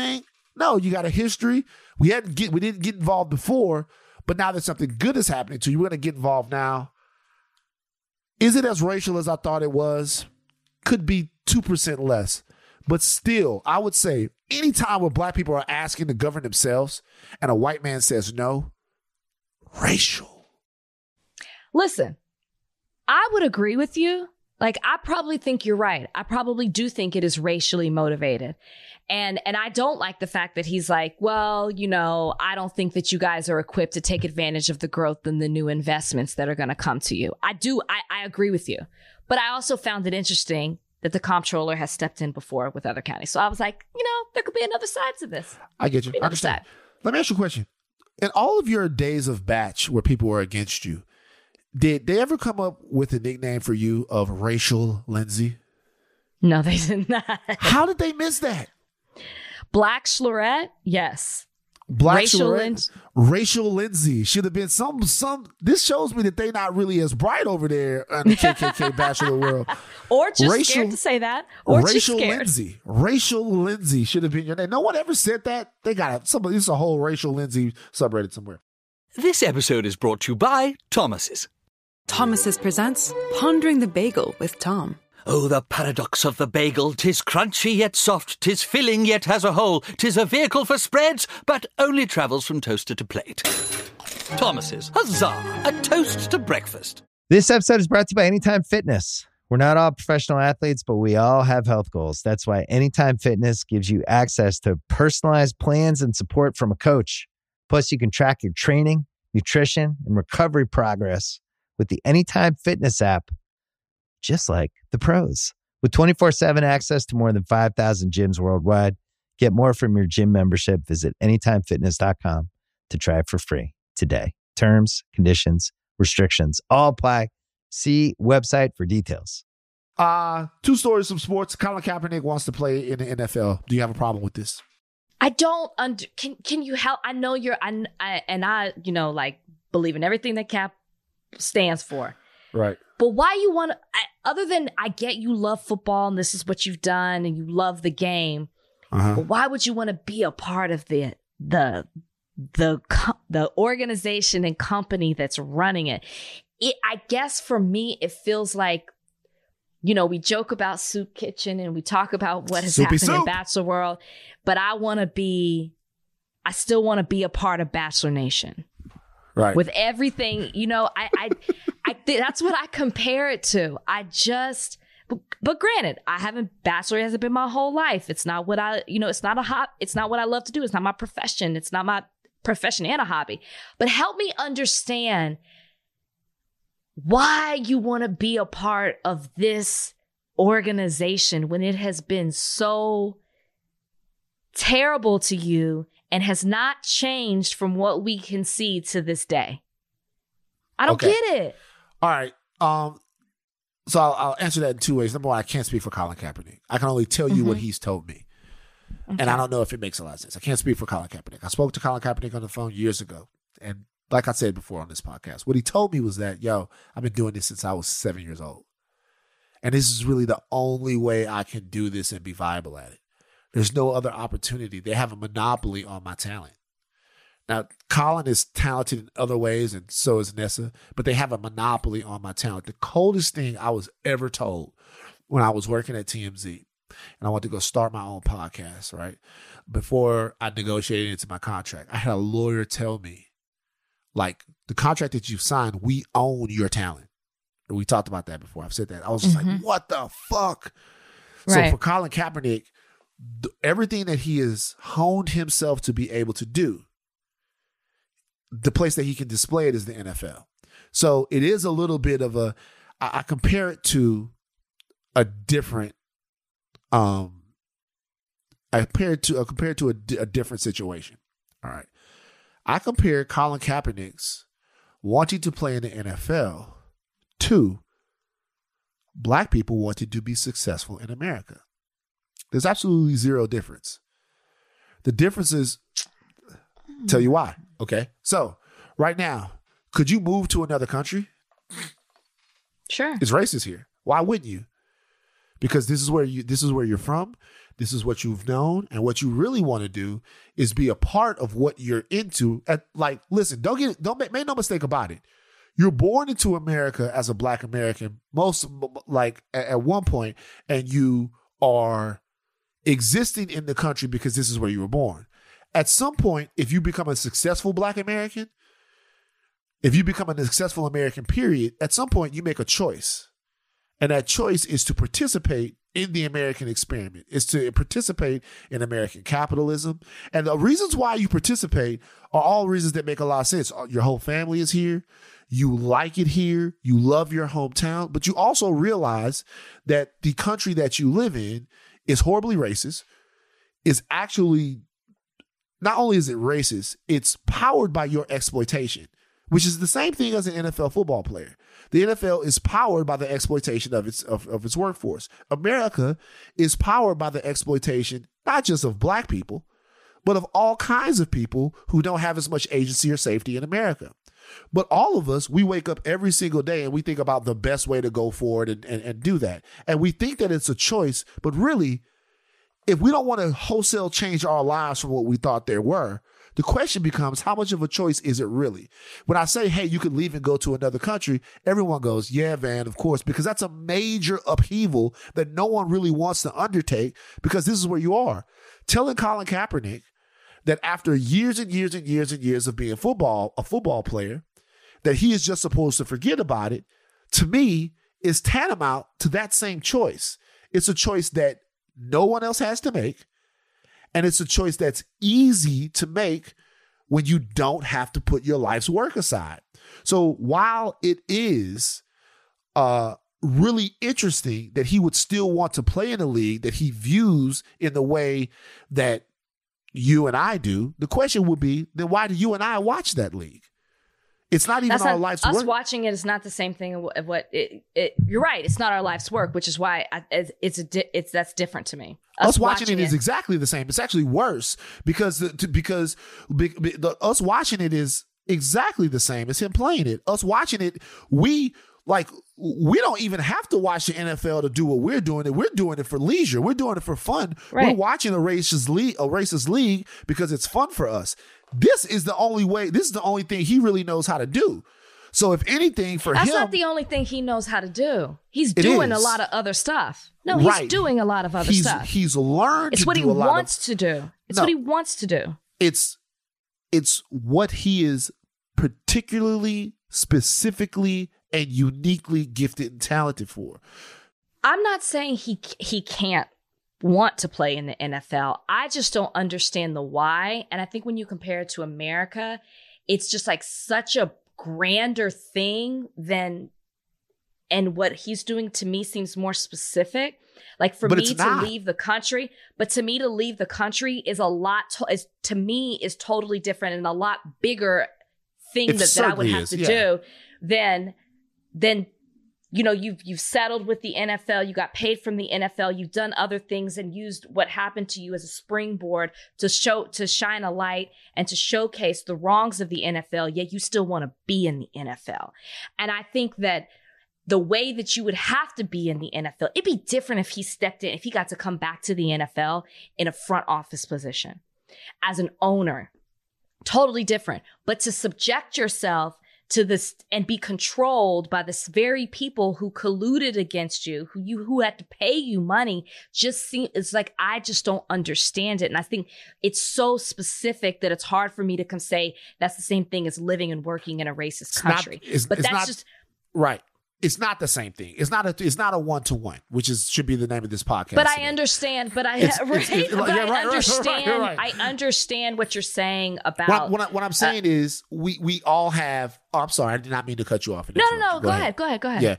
No, you got a history. We didn't get involved before, but now that something good is happening to you, we're going to get involved now. Is it as racial as I thought it was? Could be 2% less. But still, I would say anytime where black people are asking to govern themselves and a white man says no, racial. Listen, I would agree with you. Like, I probably think you're right. I probably do think it is racially motivated. And I don't like the fact that he's like, well, you know, I don't think that you guys are equipped to take advantage of the growth and the new investments that are going to come to you. I agree with you. But I also found it interesting that the comptroller has stepped in before with other counties. So I was like, you know, there could be another side to this. I get you. I understand. Let me ask you a question. In all of your days of batch where people were against you, did they ever come up with a nickname for you of Racial Lindsay? No, they did not. How did they miss that? Black Schlorette? Yes. Racial Lindsay should have been some. This shows me that they not really as bright over there in the KKK bachelor world. Or just scared to say that. Or Racial just scared. Lindsay. Racial Lindsay should have been your name. No one ever said that. They got somebody. It's a whole Racial Lindsay subreddit somewhere. This episode is brought to you by Thomas's. Thomas's presents Pondering the Bagel with Tom. Oh, the paradox of the bagel. 'Tis crunchy yet soft, 'tis filling yet has a hole. 'Tis a vehicle for spreads, but only travels from toaster to plate. Thomas's, huzzah, a toast to breakfast. This episode is brought to you by Anytime Fitness. We're not all professional athletes, but we all have health goals. That's why Anytime Fitness gives you access to personalized plans and support from a coach. Plus, you can track your training, nutrition, and recovery progress with the Anytime Fitness app, just like the pros. With 24/7 access to more than 5,000 gyms worldwide, get more from your gym membership. Visit anytimefitness.com to try it for free today. Terms, conditions, restrictions all apply. See website for details. 2 stories from sports. Colin Kaepernick wants to play in the NFL. Do you have a problem with this? I don't can you help? I know I you know, like, believe in everything that Cap stands for. Right. But why you want to, other than I get you love football and this is what you've done and you love the game, but why would you want to be a part of the organization and company that's running it? I guess for me, it feels like, you know, we joke about Soup Kitchen and we talk about what has happened in Bachelor World, but I still want to be a part of Bachelor Nation. Right. With everything, you know, I that's what I compare it to. But granted, Bachelor hasn't been my whole life. It's not what it's not what I love to do. It's not my profession. It's not my profession and a hobby. But help me understand why you want to be a part of this organization when it has been so terrible to you and has not changed from what we can see to this day. I don't get it. All right. So I'll answer that in 2 ways. Number one, I can't speak for Colin Kaepernick. I can only tell you what he's told me. Okay. And I don't know if it makes a lot of sense. I can't speak for Colin Kaepernick. I spoke to Colin Kaepernick on the phone years ago. And like I said before on this podcast, what he told me was that, I've been doing this since I was 7 years old. And this is really the only way I can do this and be viable at it. There's no other opportunity. They have a monopoly on my talent. Now, Colin is talented in other ways, and so is Nessa, but they have a monopoly on my talent. The coldest thing I was ever told when I was working at TMZ, and I wanted to go start my own podcast, right? Before I negotiated into my contract, I had a lawyer tell me, like, the contract that you've signed, we own your talent. And we talked about that before. I've said that. I was just like, what the fuck? Right. So for Colin Kaepernick, everything that he has honed himself to be able to do, the place that he can display it is the NFL. So it is a little bit of I compare it to a different, I compare it to a different situation. All right. I compare Colin Kaepernick's wanting to play in the NFL to black people wanting to be successful in America. There's absolutely zero difference. The difference is, tell you why. Okay. So right now, could you move to another country? Sure. It's racist here. Why wouldn't you? because this is where you're from. This is what you've known, and what you really want to do is be a part of what you're into. Listen, make no mistake about it. You're born into America as a Black American, at one point, and you are existing in the country because this is where you were born. At some point, if you become a successful Black American, if you become a successful American, period, at some point you make a choice. And that choice is to participate in the American experiment, is to participate in American capitalism. And the reasons why you participate are all reasons that make a lot of sense. Your whole family is here. You like it here. You love your hometown. But you also realize that the country that you live in is horribly racist, is actually, not only is it racist, it's powered by your exploitation, which is the same thing as an NFL football player. The NFL is powered by the exploitation of its workforce. America is powered by the exploitation, not just of Black people, but of all kinds of people who don't have as much agency or safety in America. But all of us, we wake up every single day and we think about the best way to go forward and do that. And we think that it's a choice, but really, if we don't want to wholesale change our lives from what we thought they were, the question becomes, how much of a choice is it really? When I say, hey, you could leave and go to another country, everyone goes, yeah, Van, of course, because that's a major upheaval that no one really wants to undertake, because this is where you are. Telling Colin Kaepernick that after years and years and years and years of being a football player, that he is just supposed to forget about it, to me, is tantamount to that same choice. It's a choice that no one else has to make. And it's a choice that's easy to make when you don't have to put your life's work aside. So while it is really interesting that he would still want to play in a league that he views in the way that you and I do, the question would be, then why do you and I watch that league? It's not even our life's work. Us watching it is not the same thing of what it. You're right. It's not our life's work, which is why that's different to me. Us watching it is exactly the same. It's actually worse because us watching it is exactly the same as him playing it. Us watching it, we don't even have to watch the NFL to do what we're doing. We're doing it for leisure. We're doing it for fun. Right. We're watching a racist league because it's fun for us. This is the only way. This is the only thing he really knows how to do. So if anything for him, that's not the only thing he knows how to do. He's doing a lot of other stuff. No, he's doing a lot of other stuff. He's learned. It's what he wants to do. It's what he wants to do. It's what he is particularly, specifically, and uniquely gifted and talented for. I'm not saying he can't want to play in the NFL. I just don't understand the why. And I think when you compare it to America, it's just like such a grander thing and what he's doing to me seems more specific. Like for me to leave the country, but to me to leave the country is a lot, to me is totally different and a lot bigger thing that I would have to do than you know, you've settled with the NFL, you got paid from the NFL, you've done other things and used what happened to you as a springboard to shine a light and to showcase the wrongs of the NFL, yet you still want to be in the NFL. And I think that the way that you would have to be in the NFL, it'd be different if he stepped in, if he got to come back to the NFL in a front office position as an owner. Totally different. But to subject yourself to this and be controlled by this very people who colluded against you, who had to pay you money, it's like, I just don't understand it. And I think it's so specific that it's hard for me to say that's the same thing as living and working in a racist country. Right. It's not the same thing. It's not a one-to-one, which should be the name of this podcast. But I understand. But I understand what you're saying about. What I'm saying is we all have. Oh, I'm sorry, I did not mean to cut you off. No. Go ahead. Yeah.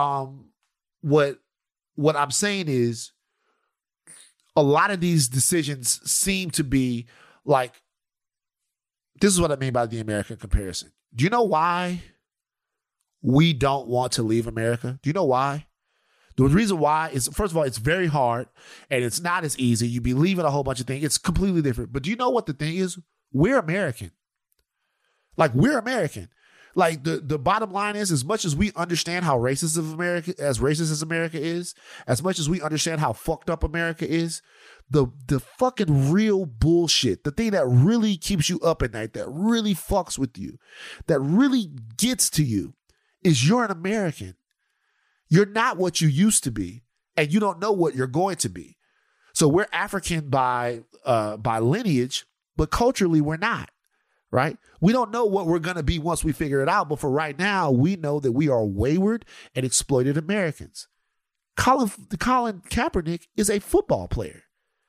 What I'm saying is, a lot of these decisions seem to be like. This is what I mean by the American comparison. Do you know why we don't want to leave America? Do you know why? The reason why is, first of all, it's very hard and it's not as easy. You be leaving a whole bunch of things. It's completely different. But do you know what the thing is? We're American. Like, we're American. Like the bottom line is, as much as we understand how racist as America is, as much as we understand how fucked up America is, the fucking real bullshit, the thing that really keeps you up at night, that really fucks with you, that really gets to you, is you're an American. You're not what you used to be, and you don't know what you're going to be. So we're African by lineage, but culturally we're not. Right? We don't know what we're going to be once we figure it out. But for right now, we know that we are wayward and exploited Americans. Colin Kaepernick is a football player.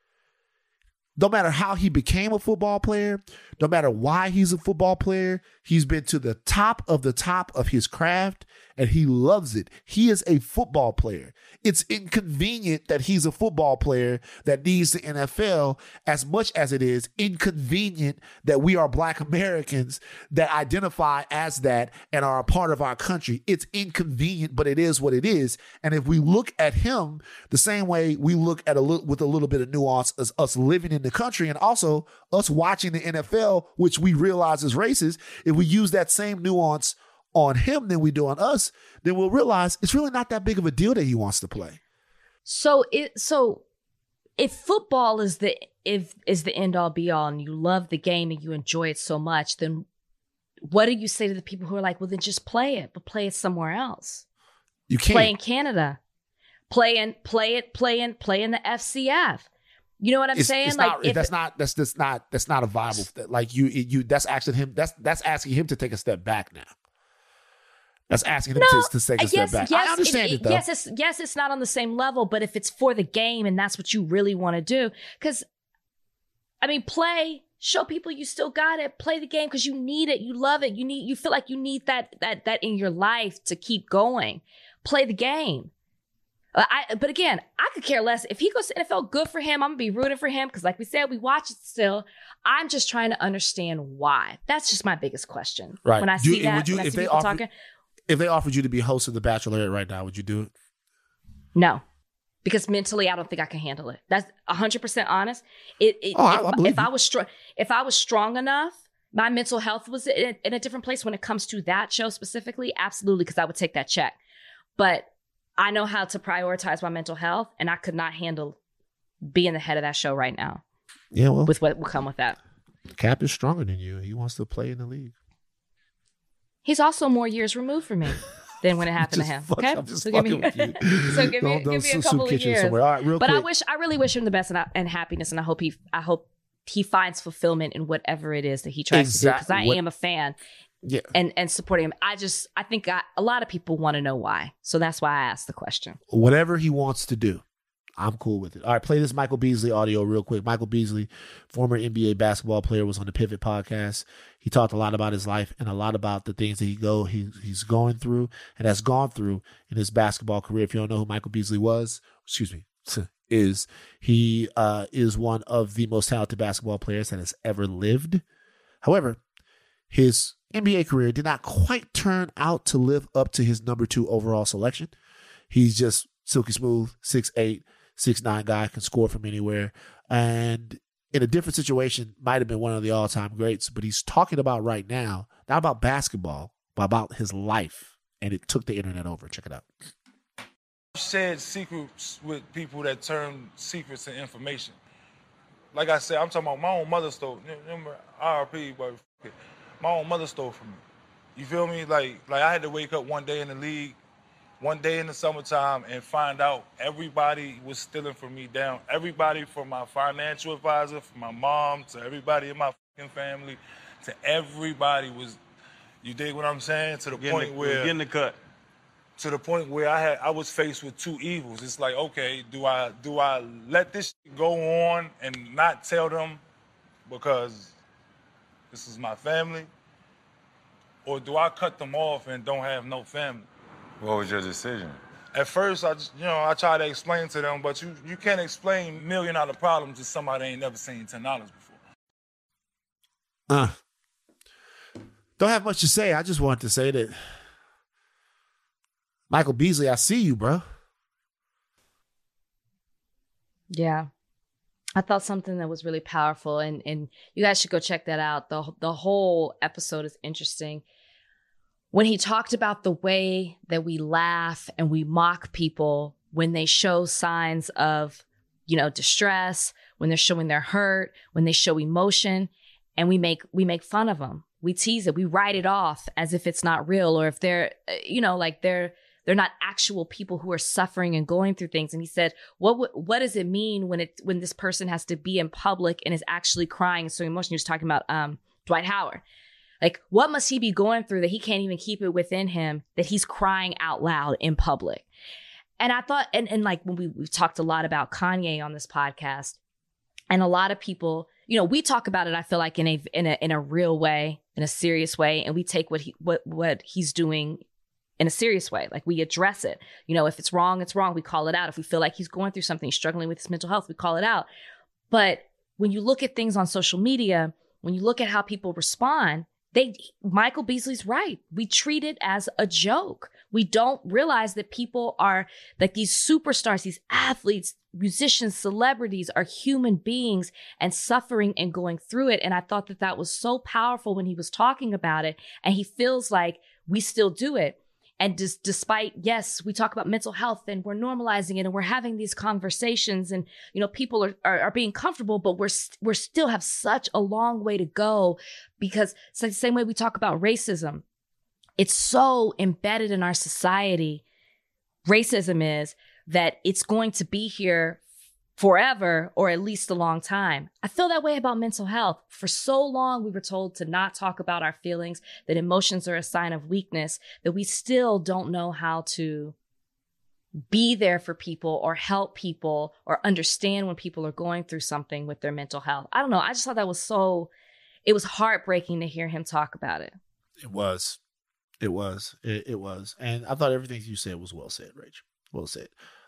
No matter how he became a football player, no matter why he's a football player, he's been to the top of his craft, and he loves it. He is a football player. It's inconvenient that he's a football player that needs the NFL as much as it is inconvenient that we are Black Americans that identify as that and are a part of our country. It's inconvenient, but it is what it is. And if we look at him the same way we look at with a little bit of nuance as us living in the country and also us watching the NFL, which we realize is racist, if we use that same nuance on him than we do on us, then we'll realize it's really not that big of a deal that he wants to play. So if football is the end all be all and you love the game and you enjoy it so much, then what do you say to the people who are like, well, then just play it, but play it somewhere else? You can't play in Canada, play in the FCF. You know what I'm saying? That's not a viable. Like you that's asking him. That's asking him to take a step back now. That's asking him to take a step back. I understand it though. Yes, it's not on the same level, but if it's for the game and that's what you really want to do, because I mean, show people you still got it. Play the game because you need it. You love it. You feel like you need that in your life to keep going. Play the game. But again, I could care less. If he goes to NFL, good for him. I'm going to be rooting for him because like we said, we watch it still. I'm just trying to understand why. That's just my biggest question. Right. When I see that, when I see people talking. If they offered you to be host of The Bachelorette right now, would you do it? No. Because mentally, I don't think I can handle it. That's 100% honest. I believe if I was strong enough, my mental health was in a different place when it comes to that show specifically. Absolutely, because I would take that check. But I know how to prioritize my mental health, and I could not handle being the head of that show right now. Yeah, well, with what will come with that. Cap is stronger than you. He wants to play in the league. He's also more years removed from me than when it happened to him. Okay, so give me a couple of years. All right, real but quick. I really wish him the best and happiness, and I hope he finds fulfillment in whatever it is that he tries to do. Because I am a fan. Yeah. And supporting him. I think a lot of people want to know why. So that's why I asked the question. Whatever he wants to do, I'm cool with it. All right, play this Michael Beasley audio real quick. Michael Beasley, former NBA basketball player, was on the Pivot podcast. He talked a lot about his life and a lot about the things that he's going through and has gone through in his basketball career. If you don't know who Michael Beasley is one of the most talented basketball players that has ever lived. However, his NBA career did not quite turn out to live up to his number 2 overall selection. He's just silky smooth, 6'8", 6'9" guy, can score from anywhere. And in a different situation, might have been one of the all-time greats. But he's talking about right now, not about basketball, but about his life. And it took the internet over. Check it out. Shared secrets with people that turn secrets into information. Like I said, I'm talking about my own mother stole. Remember, RP, but my own mother stole from me. You feel me? Like I had to wake up one day in the league, one day in the summertime, and find out everybody was stealing from me down. Everybody from my financial advisor, from my mom, to everybody in my fucking family, to everybody was, you dig what I'm saying? To the point where getting the cut. To the point where I was faced with 2 evils. It's like, okay, do I let this shit go on and not tell them because this is my family? Or do I cut them off and don't have no family? What was your decision? At first, I tried to explain to them, but you can't explain $1 million problems to somebody that ain't never seen $10 before. Don't have much to say. I just wanted to say that Michael Beasley, I see you, bro. Yeah. I thought something that was really powerful, and you guys should go check that out. The whole episode is interesting. when he talked about the way that we laugh and we mock people when they show signs of, distress, when they're showing their hurt, when they show emotion, and we make fun of them. We tease it. We write it off as if it's not real, or if they're, they're not actual people who are suffering and going through things. And he said, what does it mean when this person has to be in public and is actually crying and so emotional? He was talking about Dwight Howard. Like, what must he be going through that he can't even keep it within him, that he's crying out loud in public? And I thought, and like when we've talked a lot about Kanye on this podcast, and a lot of people, we talk about it, I feel like in a real way, in a serious way, and we take what he's doing in a serious way. Like, we address it. If it's wrong, it's wrong. We call it out. If we feel like he's going through something, he's struggling with his mental health, we call it out. But when you look at things on social media, when you look at how people respond, Michael Beasley's right. We treat it as a joke. We don't realize that people are like these superstars, these athletes, musicians, celebrities are human beings and suffering and going through it. And I thought that was so powerful when he was talking about it. And he feels like we still do it. And despite, yes, we talk about mental health and we're normalizing it and we're having these conversations and, people are being comfortable, but we're still have such a long way to go, because it's like the same way we talk about racism. It's so embedded in our society. Racism is that it's going to be here forever, or at least a long time. I feel that way about mental health. For so long, we were told to not talk about our feelings, that emotions are a sign of weakness, that we still don't know how to be there for people or help people or understand when people are going through something with their mental health. I don't know. I just thought it was heartbreaking to hear him talk about it. It was. And I thought everything you said was well said, Rach. Well said.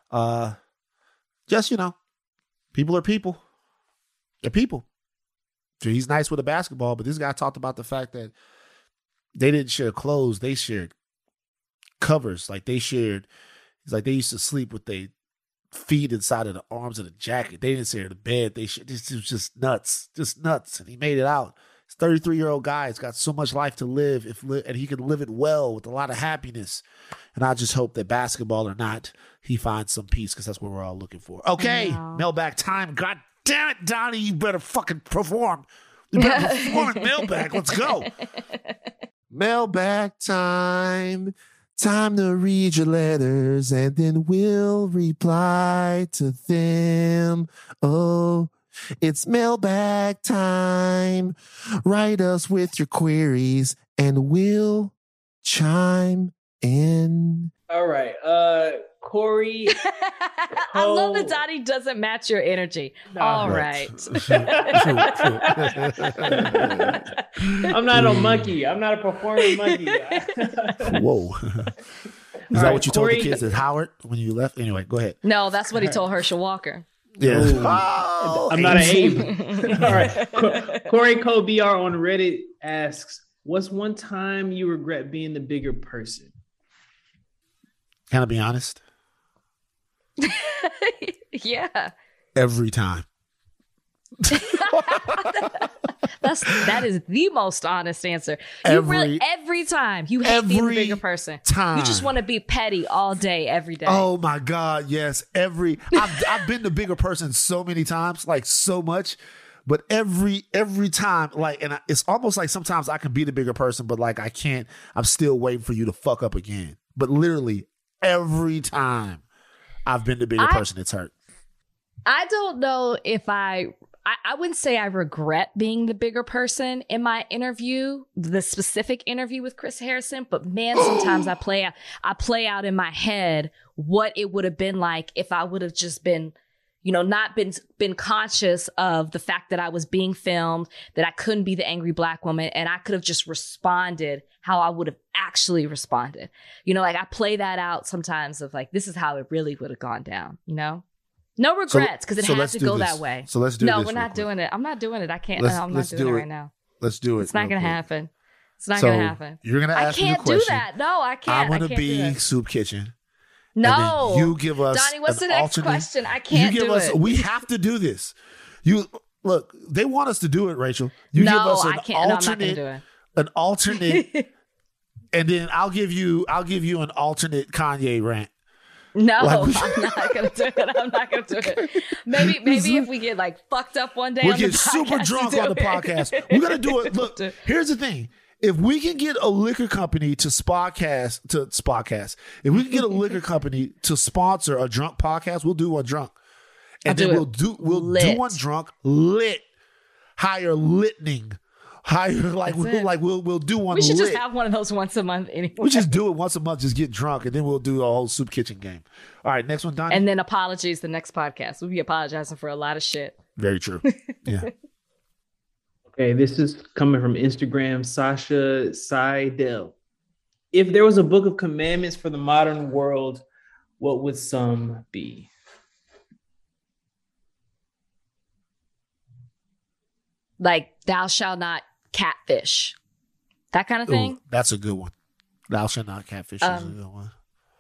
Just, people are people. They're people. He's nice with a basketball, but this guy talked about the fact that they didn't share clothes. They shared covers. Like, they shared, it's like they used to sleep with their feet inside of the arms of the jacket. They didn't share the bed. This was just nuts. And he made it out. He's a 33-year-old guy. He's got so much life to live, and he can live it well with a lot of happiness. And I just hope that, basketball or not, he finds some peace, because that's what we're all looking for. Okay, mailbag time. God damn it, Donnie, you better fucking perform. You better perform at mailbag. Let's go. Mailbag time. Time to read your letters, and then we'll reply to them. Oh, it's mailbag time. Write us with your queries, and we'll chime in. All right. Corey. I love that Donnie doesn't match your energy. No, all right. I'm not a monkey. I'm not a performing monkey. Whoa. Is that what you told the kids at Howard when you left? Anyway, go ahead. No, that's what he told Herschel Walker. Yeah. I'm not an Abe. All right. Corey Cole BR on Reddit asks, what's one time you regret being the bigger person? Can I be honest? Yeah. Every time. That is the most honest answer. Every time you hate being the bigger person. Time. You just want to be petty all day, every day. Oh my God, yes. I've been the bigger person so many times, like so much. But every time, like, and it's almost like sometimes I can be the bigger person, but like I can't. I'm still waiting for you to fuck up again. But literally every time I've been the bigger person, it's hurt. I don't know if I wouldn't say I regret being the bigger person in my interview, the specific interview with Chris Harrison, but man, sometimes I play out in my head what it would have been like if I would have just been, not been conscious of the fact that I was being filmed, that I couldn't be the angry Black woman, and I could have just responded how I would have actually responded. Like I play that out sometimes of like, this is how it really would have gone down, No regrets, because it has to go that way. So let's do this. No, we're not doing it. I'm not doing it. I can't. I'm not doing it right now. Let's do it. It's not going to happen. It's not going to happen. You're going to ask me a question. I can't do that. No, I can't. I'm going to be Soup Kitchen. No. You give us Donnie, what's the next question? I can't do it. We have to do this. Look, they want us to do it, Rachel. You give us an alternate And then I'll give you an alternate Kanye rant. No, I'm not gonna do it. I'm not gonna do it. Maybe if we get like fucked up one day, we'll on get the super podcast, drunk on the podcast. We're gonna do it. Look, here's the thing: if we can get a liquor company to Spotcast, if we can get a liquor company to sponsor a drunk podcast, we'll do one drunk, and then we'll do one drunk lit, higher litning. We'll do one. We should lit. just have one of those once a month anyway. We just do it once a month, just get drunk, and then we'll do a whole soup kitchen game. All right, next one, Donnie. And then apologies the next podcast. We'll be apologizing for a lot of shit. Very true. Yeah. Okay, this is coming from Instagram, Sasha Seidel. If there was a book of commandments for the modern world, what would some be? Like, thou shalt not catfish. That kind of thing. Ooh, that's a good one. Thou shalt not catfish is a good one.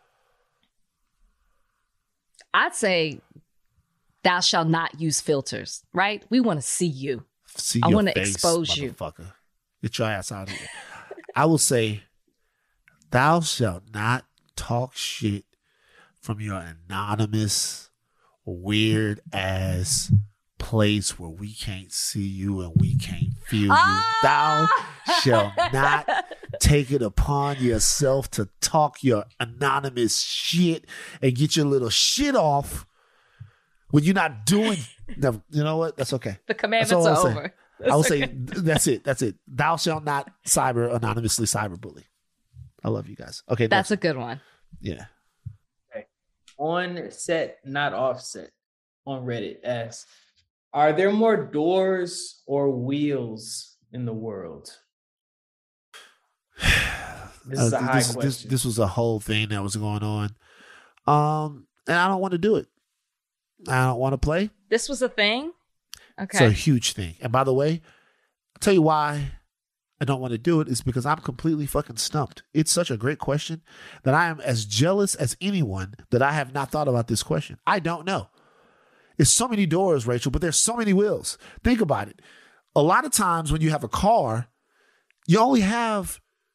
I'd say thou shalt not use filters, right? We want to see you. I want to expose you. Get your ass out of here. I will say, thou shalt not talk shit from your anonymous, weird ass place where we can't see you and we can't feel you. Thou shalt not take it upon yourself to talk your anonymous shit and get your little shit off when you're not doing. You know what? That's okay. The commandments are over. I will say that's it. That's it. Thou shalt not anonymously cyberbully. I love you guys. Okay, that's a good one. Yeah. Okay. On set, not offset. On Reddit asks, are there more doors or wheels in the world? This is a high question. This was a whole thing that was going on. And I don't want to do it. I don't want to play. This was a thing? Okay. It's a huge thing. And by the way, I'll tell you why I don't want to do it is because I'm completely fucking stumped. It's such a great question that I am as jealous as anyone that I have not thought about this question. I don't know. It's so many doors, Rachel, but there's so many wheels. Think about it. A lot of times when you have a car, you only have,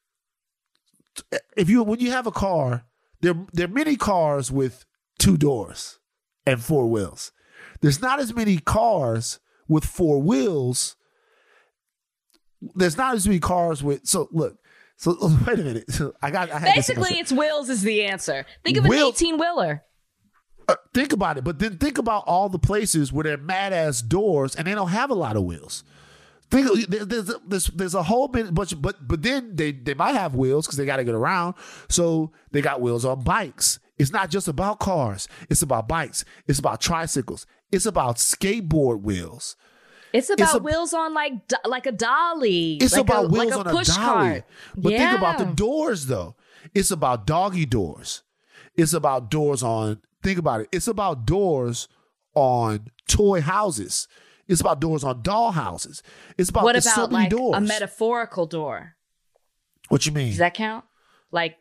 when you have a car, there are many cars with 2 doors and 4 wheels. There's not as many cars with 4 wheels. There's not as many cars with, so look, so wait a minute. So basically it's wheels is the answer. Think of an 18-wheeler. Think about it, but then think about all the places where they're mad ass doors and they don't have a lot of wheels. There's a whole bunch, but then they might have wheels because they got to get around. So they got wheels on bikes. It's not just about cars. It's about bikes. It's about tricycles. It's about skateboard wheels. It's about wheels on like a dolly. It's like about wheels on a push dolly. cart. But think about the doors though. It's about doggy doors. It's about doors on. Think about it. It's about doors on toy houses. It's about doors on doll houses. It's about so many doors. A metaphorical door? What you mean? Does that count? Like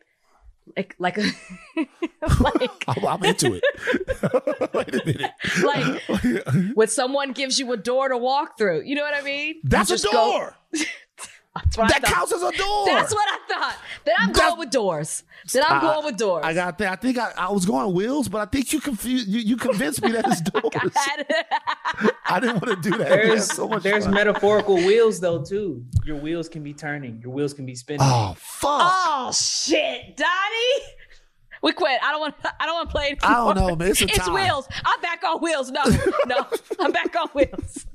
I'm into it. Wait a minute. Like when someone gives you a door to walk through. You know what I mean? That's a door. That counts as a door. That's what I thought. Then I'm going with doors. I got that. I think I was going wheels, but I think you confused. You convinced me that it's doors. I didn't want to do that. There's metaphorical wheels though too. Your wheels can be turning. Your wheels can be spinning. Oh fuck! Oh shit, Donnie. We quit. I don't want to play anymore. I don't know, man. It's wheels. I'm back on wheels. No, I'm back on wheels.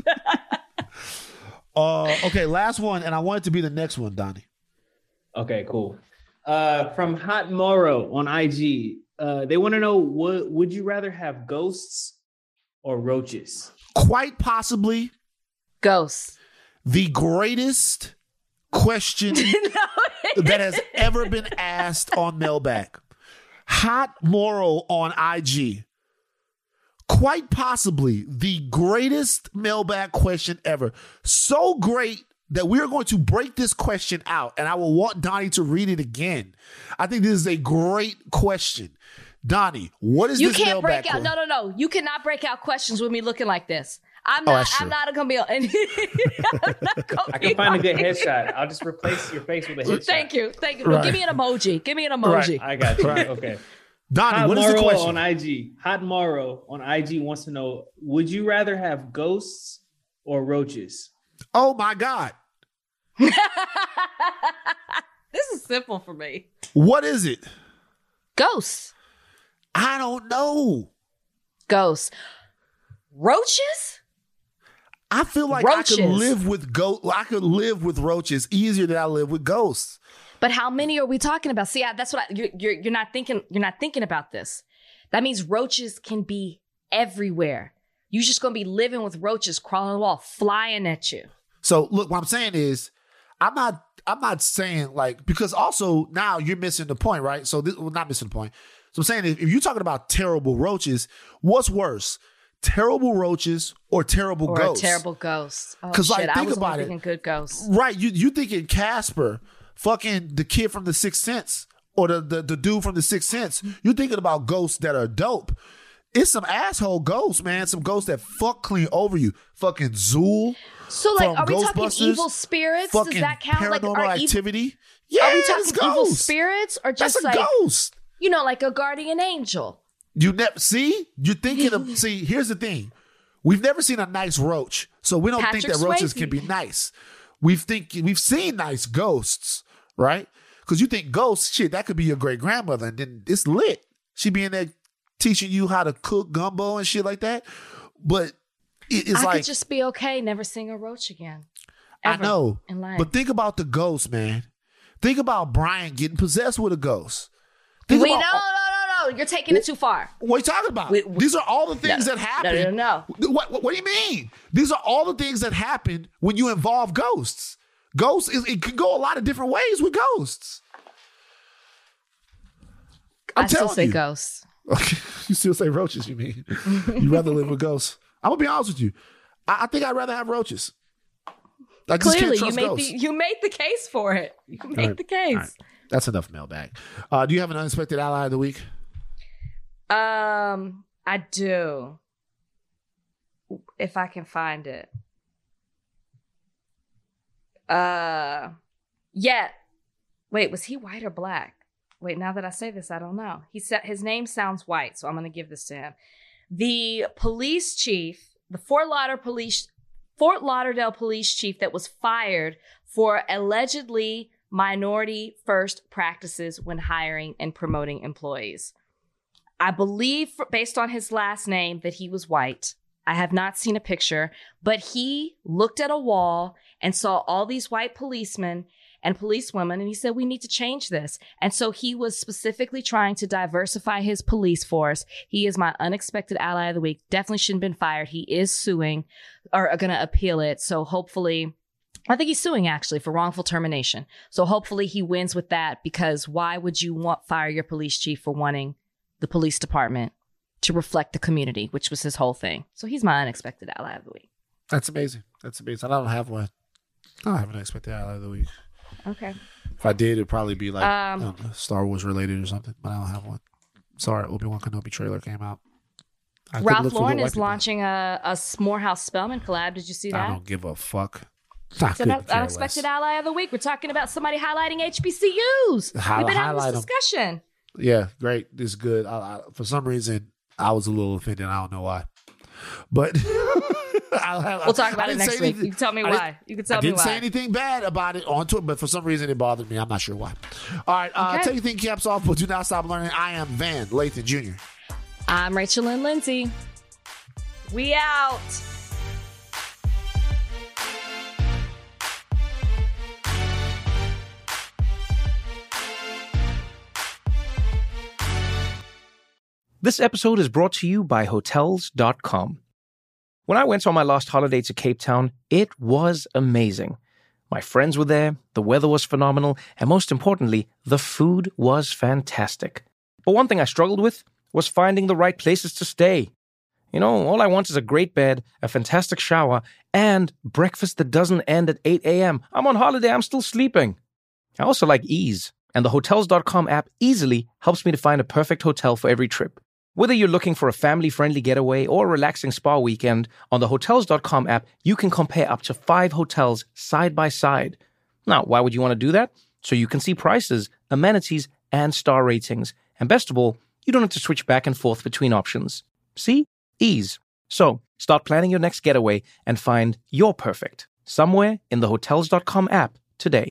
Okay, last one, and I want it to be the next one, Donnie. Okay, cool. From Hot Moro on IG, they want to know, would you rather have ghosts or roaches? Quite possibly ghosts. The greatest question that has ever been asked on Mailbag. Hot Moro on IG. Quite possibly the greatest mailbag question ever. So great that we are going to break this question out, and I will want Donnie to read it again. I think this is a great question. Donnie, what is this mailbag? You can't break out. No. You cannot break out questions with me looking like this. I'm not a chameleon. I can find a good headshot. I'll just replace your face with a headshot. Thank you. Well, give me an emoji. Right. I got you. Right. Okay. Donnie, what is the question? On IG. Hot Morrow on IG wants to know, would you rather have ghosts or roaches? Oh my God. This is simple for me. What is it? Ghosts. I don't know. Ghosts. Roaches? I feel like roaches. I could live with I could live with roaches easier than I live with ghosts. But how many are we talking about? See, that's what you're not thinking. You're not thinking about this. That means roaches can be everywhere. You're just gonna be living with roaches crawling on the wall, flying at you. So look, what I'm saying is, I'm not saying like, because also now you're missing the point, right? So not missing the point. So I'm saying if you're talking about terrible roaches, what's worse? Terrible roaches or terrible ghosts? Or terrible ghosts. Because Oh, like, think about it. Thinking good ghosts. Right, you thinking Casper, fucking the kid from The Sixth Sense, or the dude from The Sixth Sense. You're thinking about ghosts that are dope. It's some asshole ghosts, man. Some ghosts that fuck clean over you. Fucking Zool. So like, are we talking evil spirits? Does that count? Paranormal like, activity? Yeah, are we talking evil spirits or just That's a ghost? You know, like a guardian angel? You never see? You're thinking of see, here's the thing. We've never seen a nice roach. So we don't think that roaches can be nice. We've seen nice ghosts, right? Because you think ghosts, shit, that could be your great grandmother, and then it's lit. She be in there teaching you how to cook gumbo and shit like that. But it's I could just be okay, never seeing a roach again. I know. In life. But think about the ghost, man. Think about Brian getting possessed with a ghost. No. You're taking it too far. What are you talking about? These are all the things that happen. No. What do you mean? These are all the things that happen when you involve ghosts. Ghosts, it can go a lot of different ways with ghosts. I still say ghosts. Okay. You still say roaches, you mean? You'd rather live with ghosts. I'm going to be honest with you. I think I'd rather have roaches. I just Clearly, can't trust ghosts. you made the case for it. You made the case. Right. That's enough mailbag. Do you have an unexpected ally of the week? I do. If I can find it. Yeah. Wait, was he white or black? Wait, now that I say this, I don't know. He said his name sounds white, so I'm going to give this to him. The police chief, the Fort Lauderdale police chief that was fired for allegedly minority first practices when hiring and promoting employees. I believe, based on his last name, that he was white. I have not seen a picture, but he looked at a wall and saw all these white policemen and policewomen, and he said, we need to change this. And so he was specifically trying to diversify his police force. He is my unexpected ally of the week. Definitely shouldn't have been fired. He is suing or going to appeal it. So hopefully, I think he's suing actually for wrongful termination. So hopefully he wins with that, because why would you fire your police chief for wanting the police department to reflect the community, which was his whole thing. So he's my unexpected ally of the week. That's amazing. I don't have one. I don't have an unexpected ally of the week. Okay. If I did, it'd probably be like Star Wars related or something, but I don't have one. Sorry, Obi-Wan Kenobi trailer came out. Ralph Lauren is launching a Morehouse Spellman collab. Did you see that? I don't give a fuck. It's an unexpected ally of the week. We're talking about somebody highlighting HBCUs. We've been having this discussion. Yeah, great. This is good. For some reason, I was a little offended. I don't know why. But we'll talk about it next week. You can tell me why. I didn't say anything bad about it on Twitter, but for some reason it bothered me. I'm not sure why. All right. Take your thing caps off, but do not stop learning. I am Van Lathan Jr. I'm Rachel Lynn Lindsay. We out. This episode is brought to you by Hotels.com. When I went on my last holiday to Cape Town, it was amazing. My friends were there, the weather was phenomenal, and most importantly, the food was fantastic. But one thing I struggled with was finding the right places to stay. You know, all I want is a great bed, a fantastic shower, and breakfast that doesn't end at 8 a.m. I'm on holiday, I'm still sleeping. I also like ease, and the Hotels.com app easily helps me to find a perfect hotel for every trip. Whether you're looking for a family-friendly getaway or a relaxing spa weekend, on the Hotels.com app, you can compare up to 5 hotels side by side. Now, why would you want to do that? So you can see prices, amenities, and star ratings. And best of all, you don't have to switch back and forth between options. See? Ease. So, start planning your next getaway and find your perfect somewhere in the Hotels.com app today.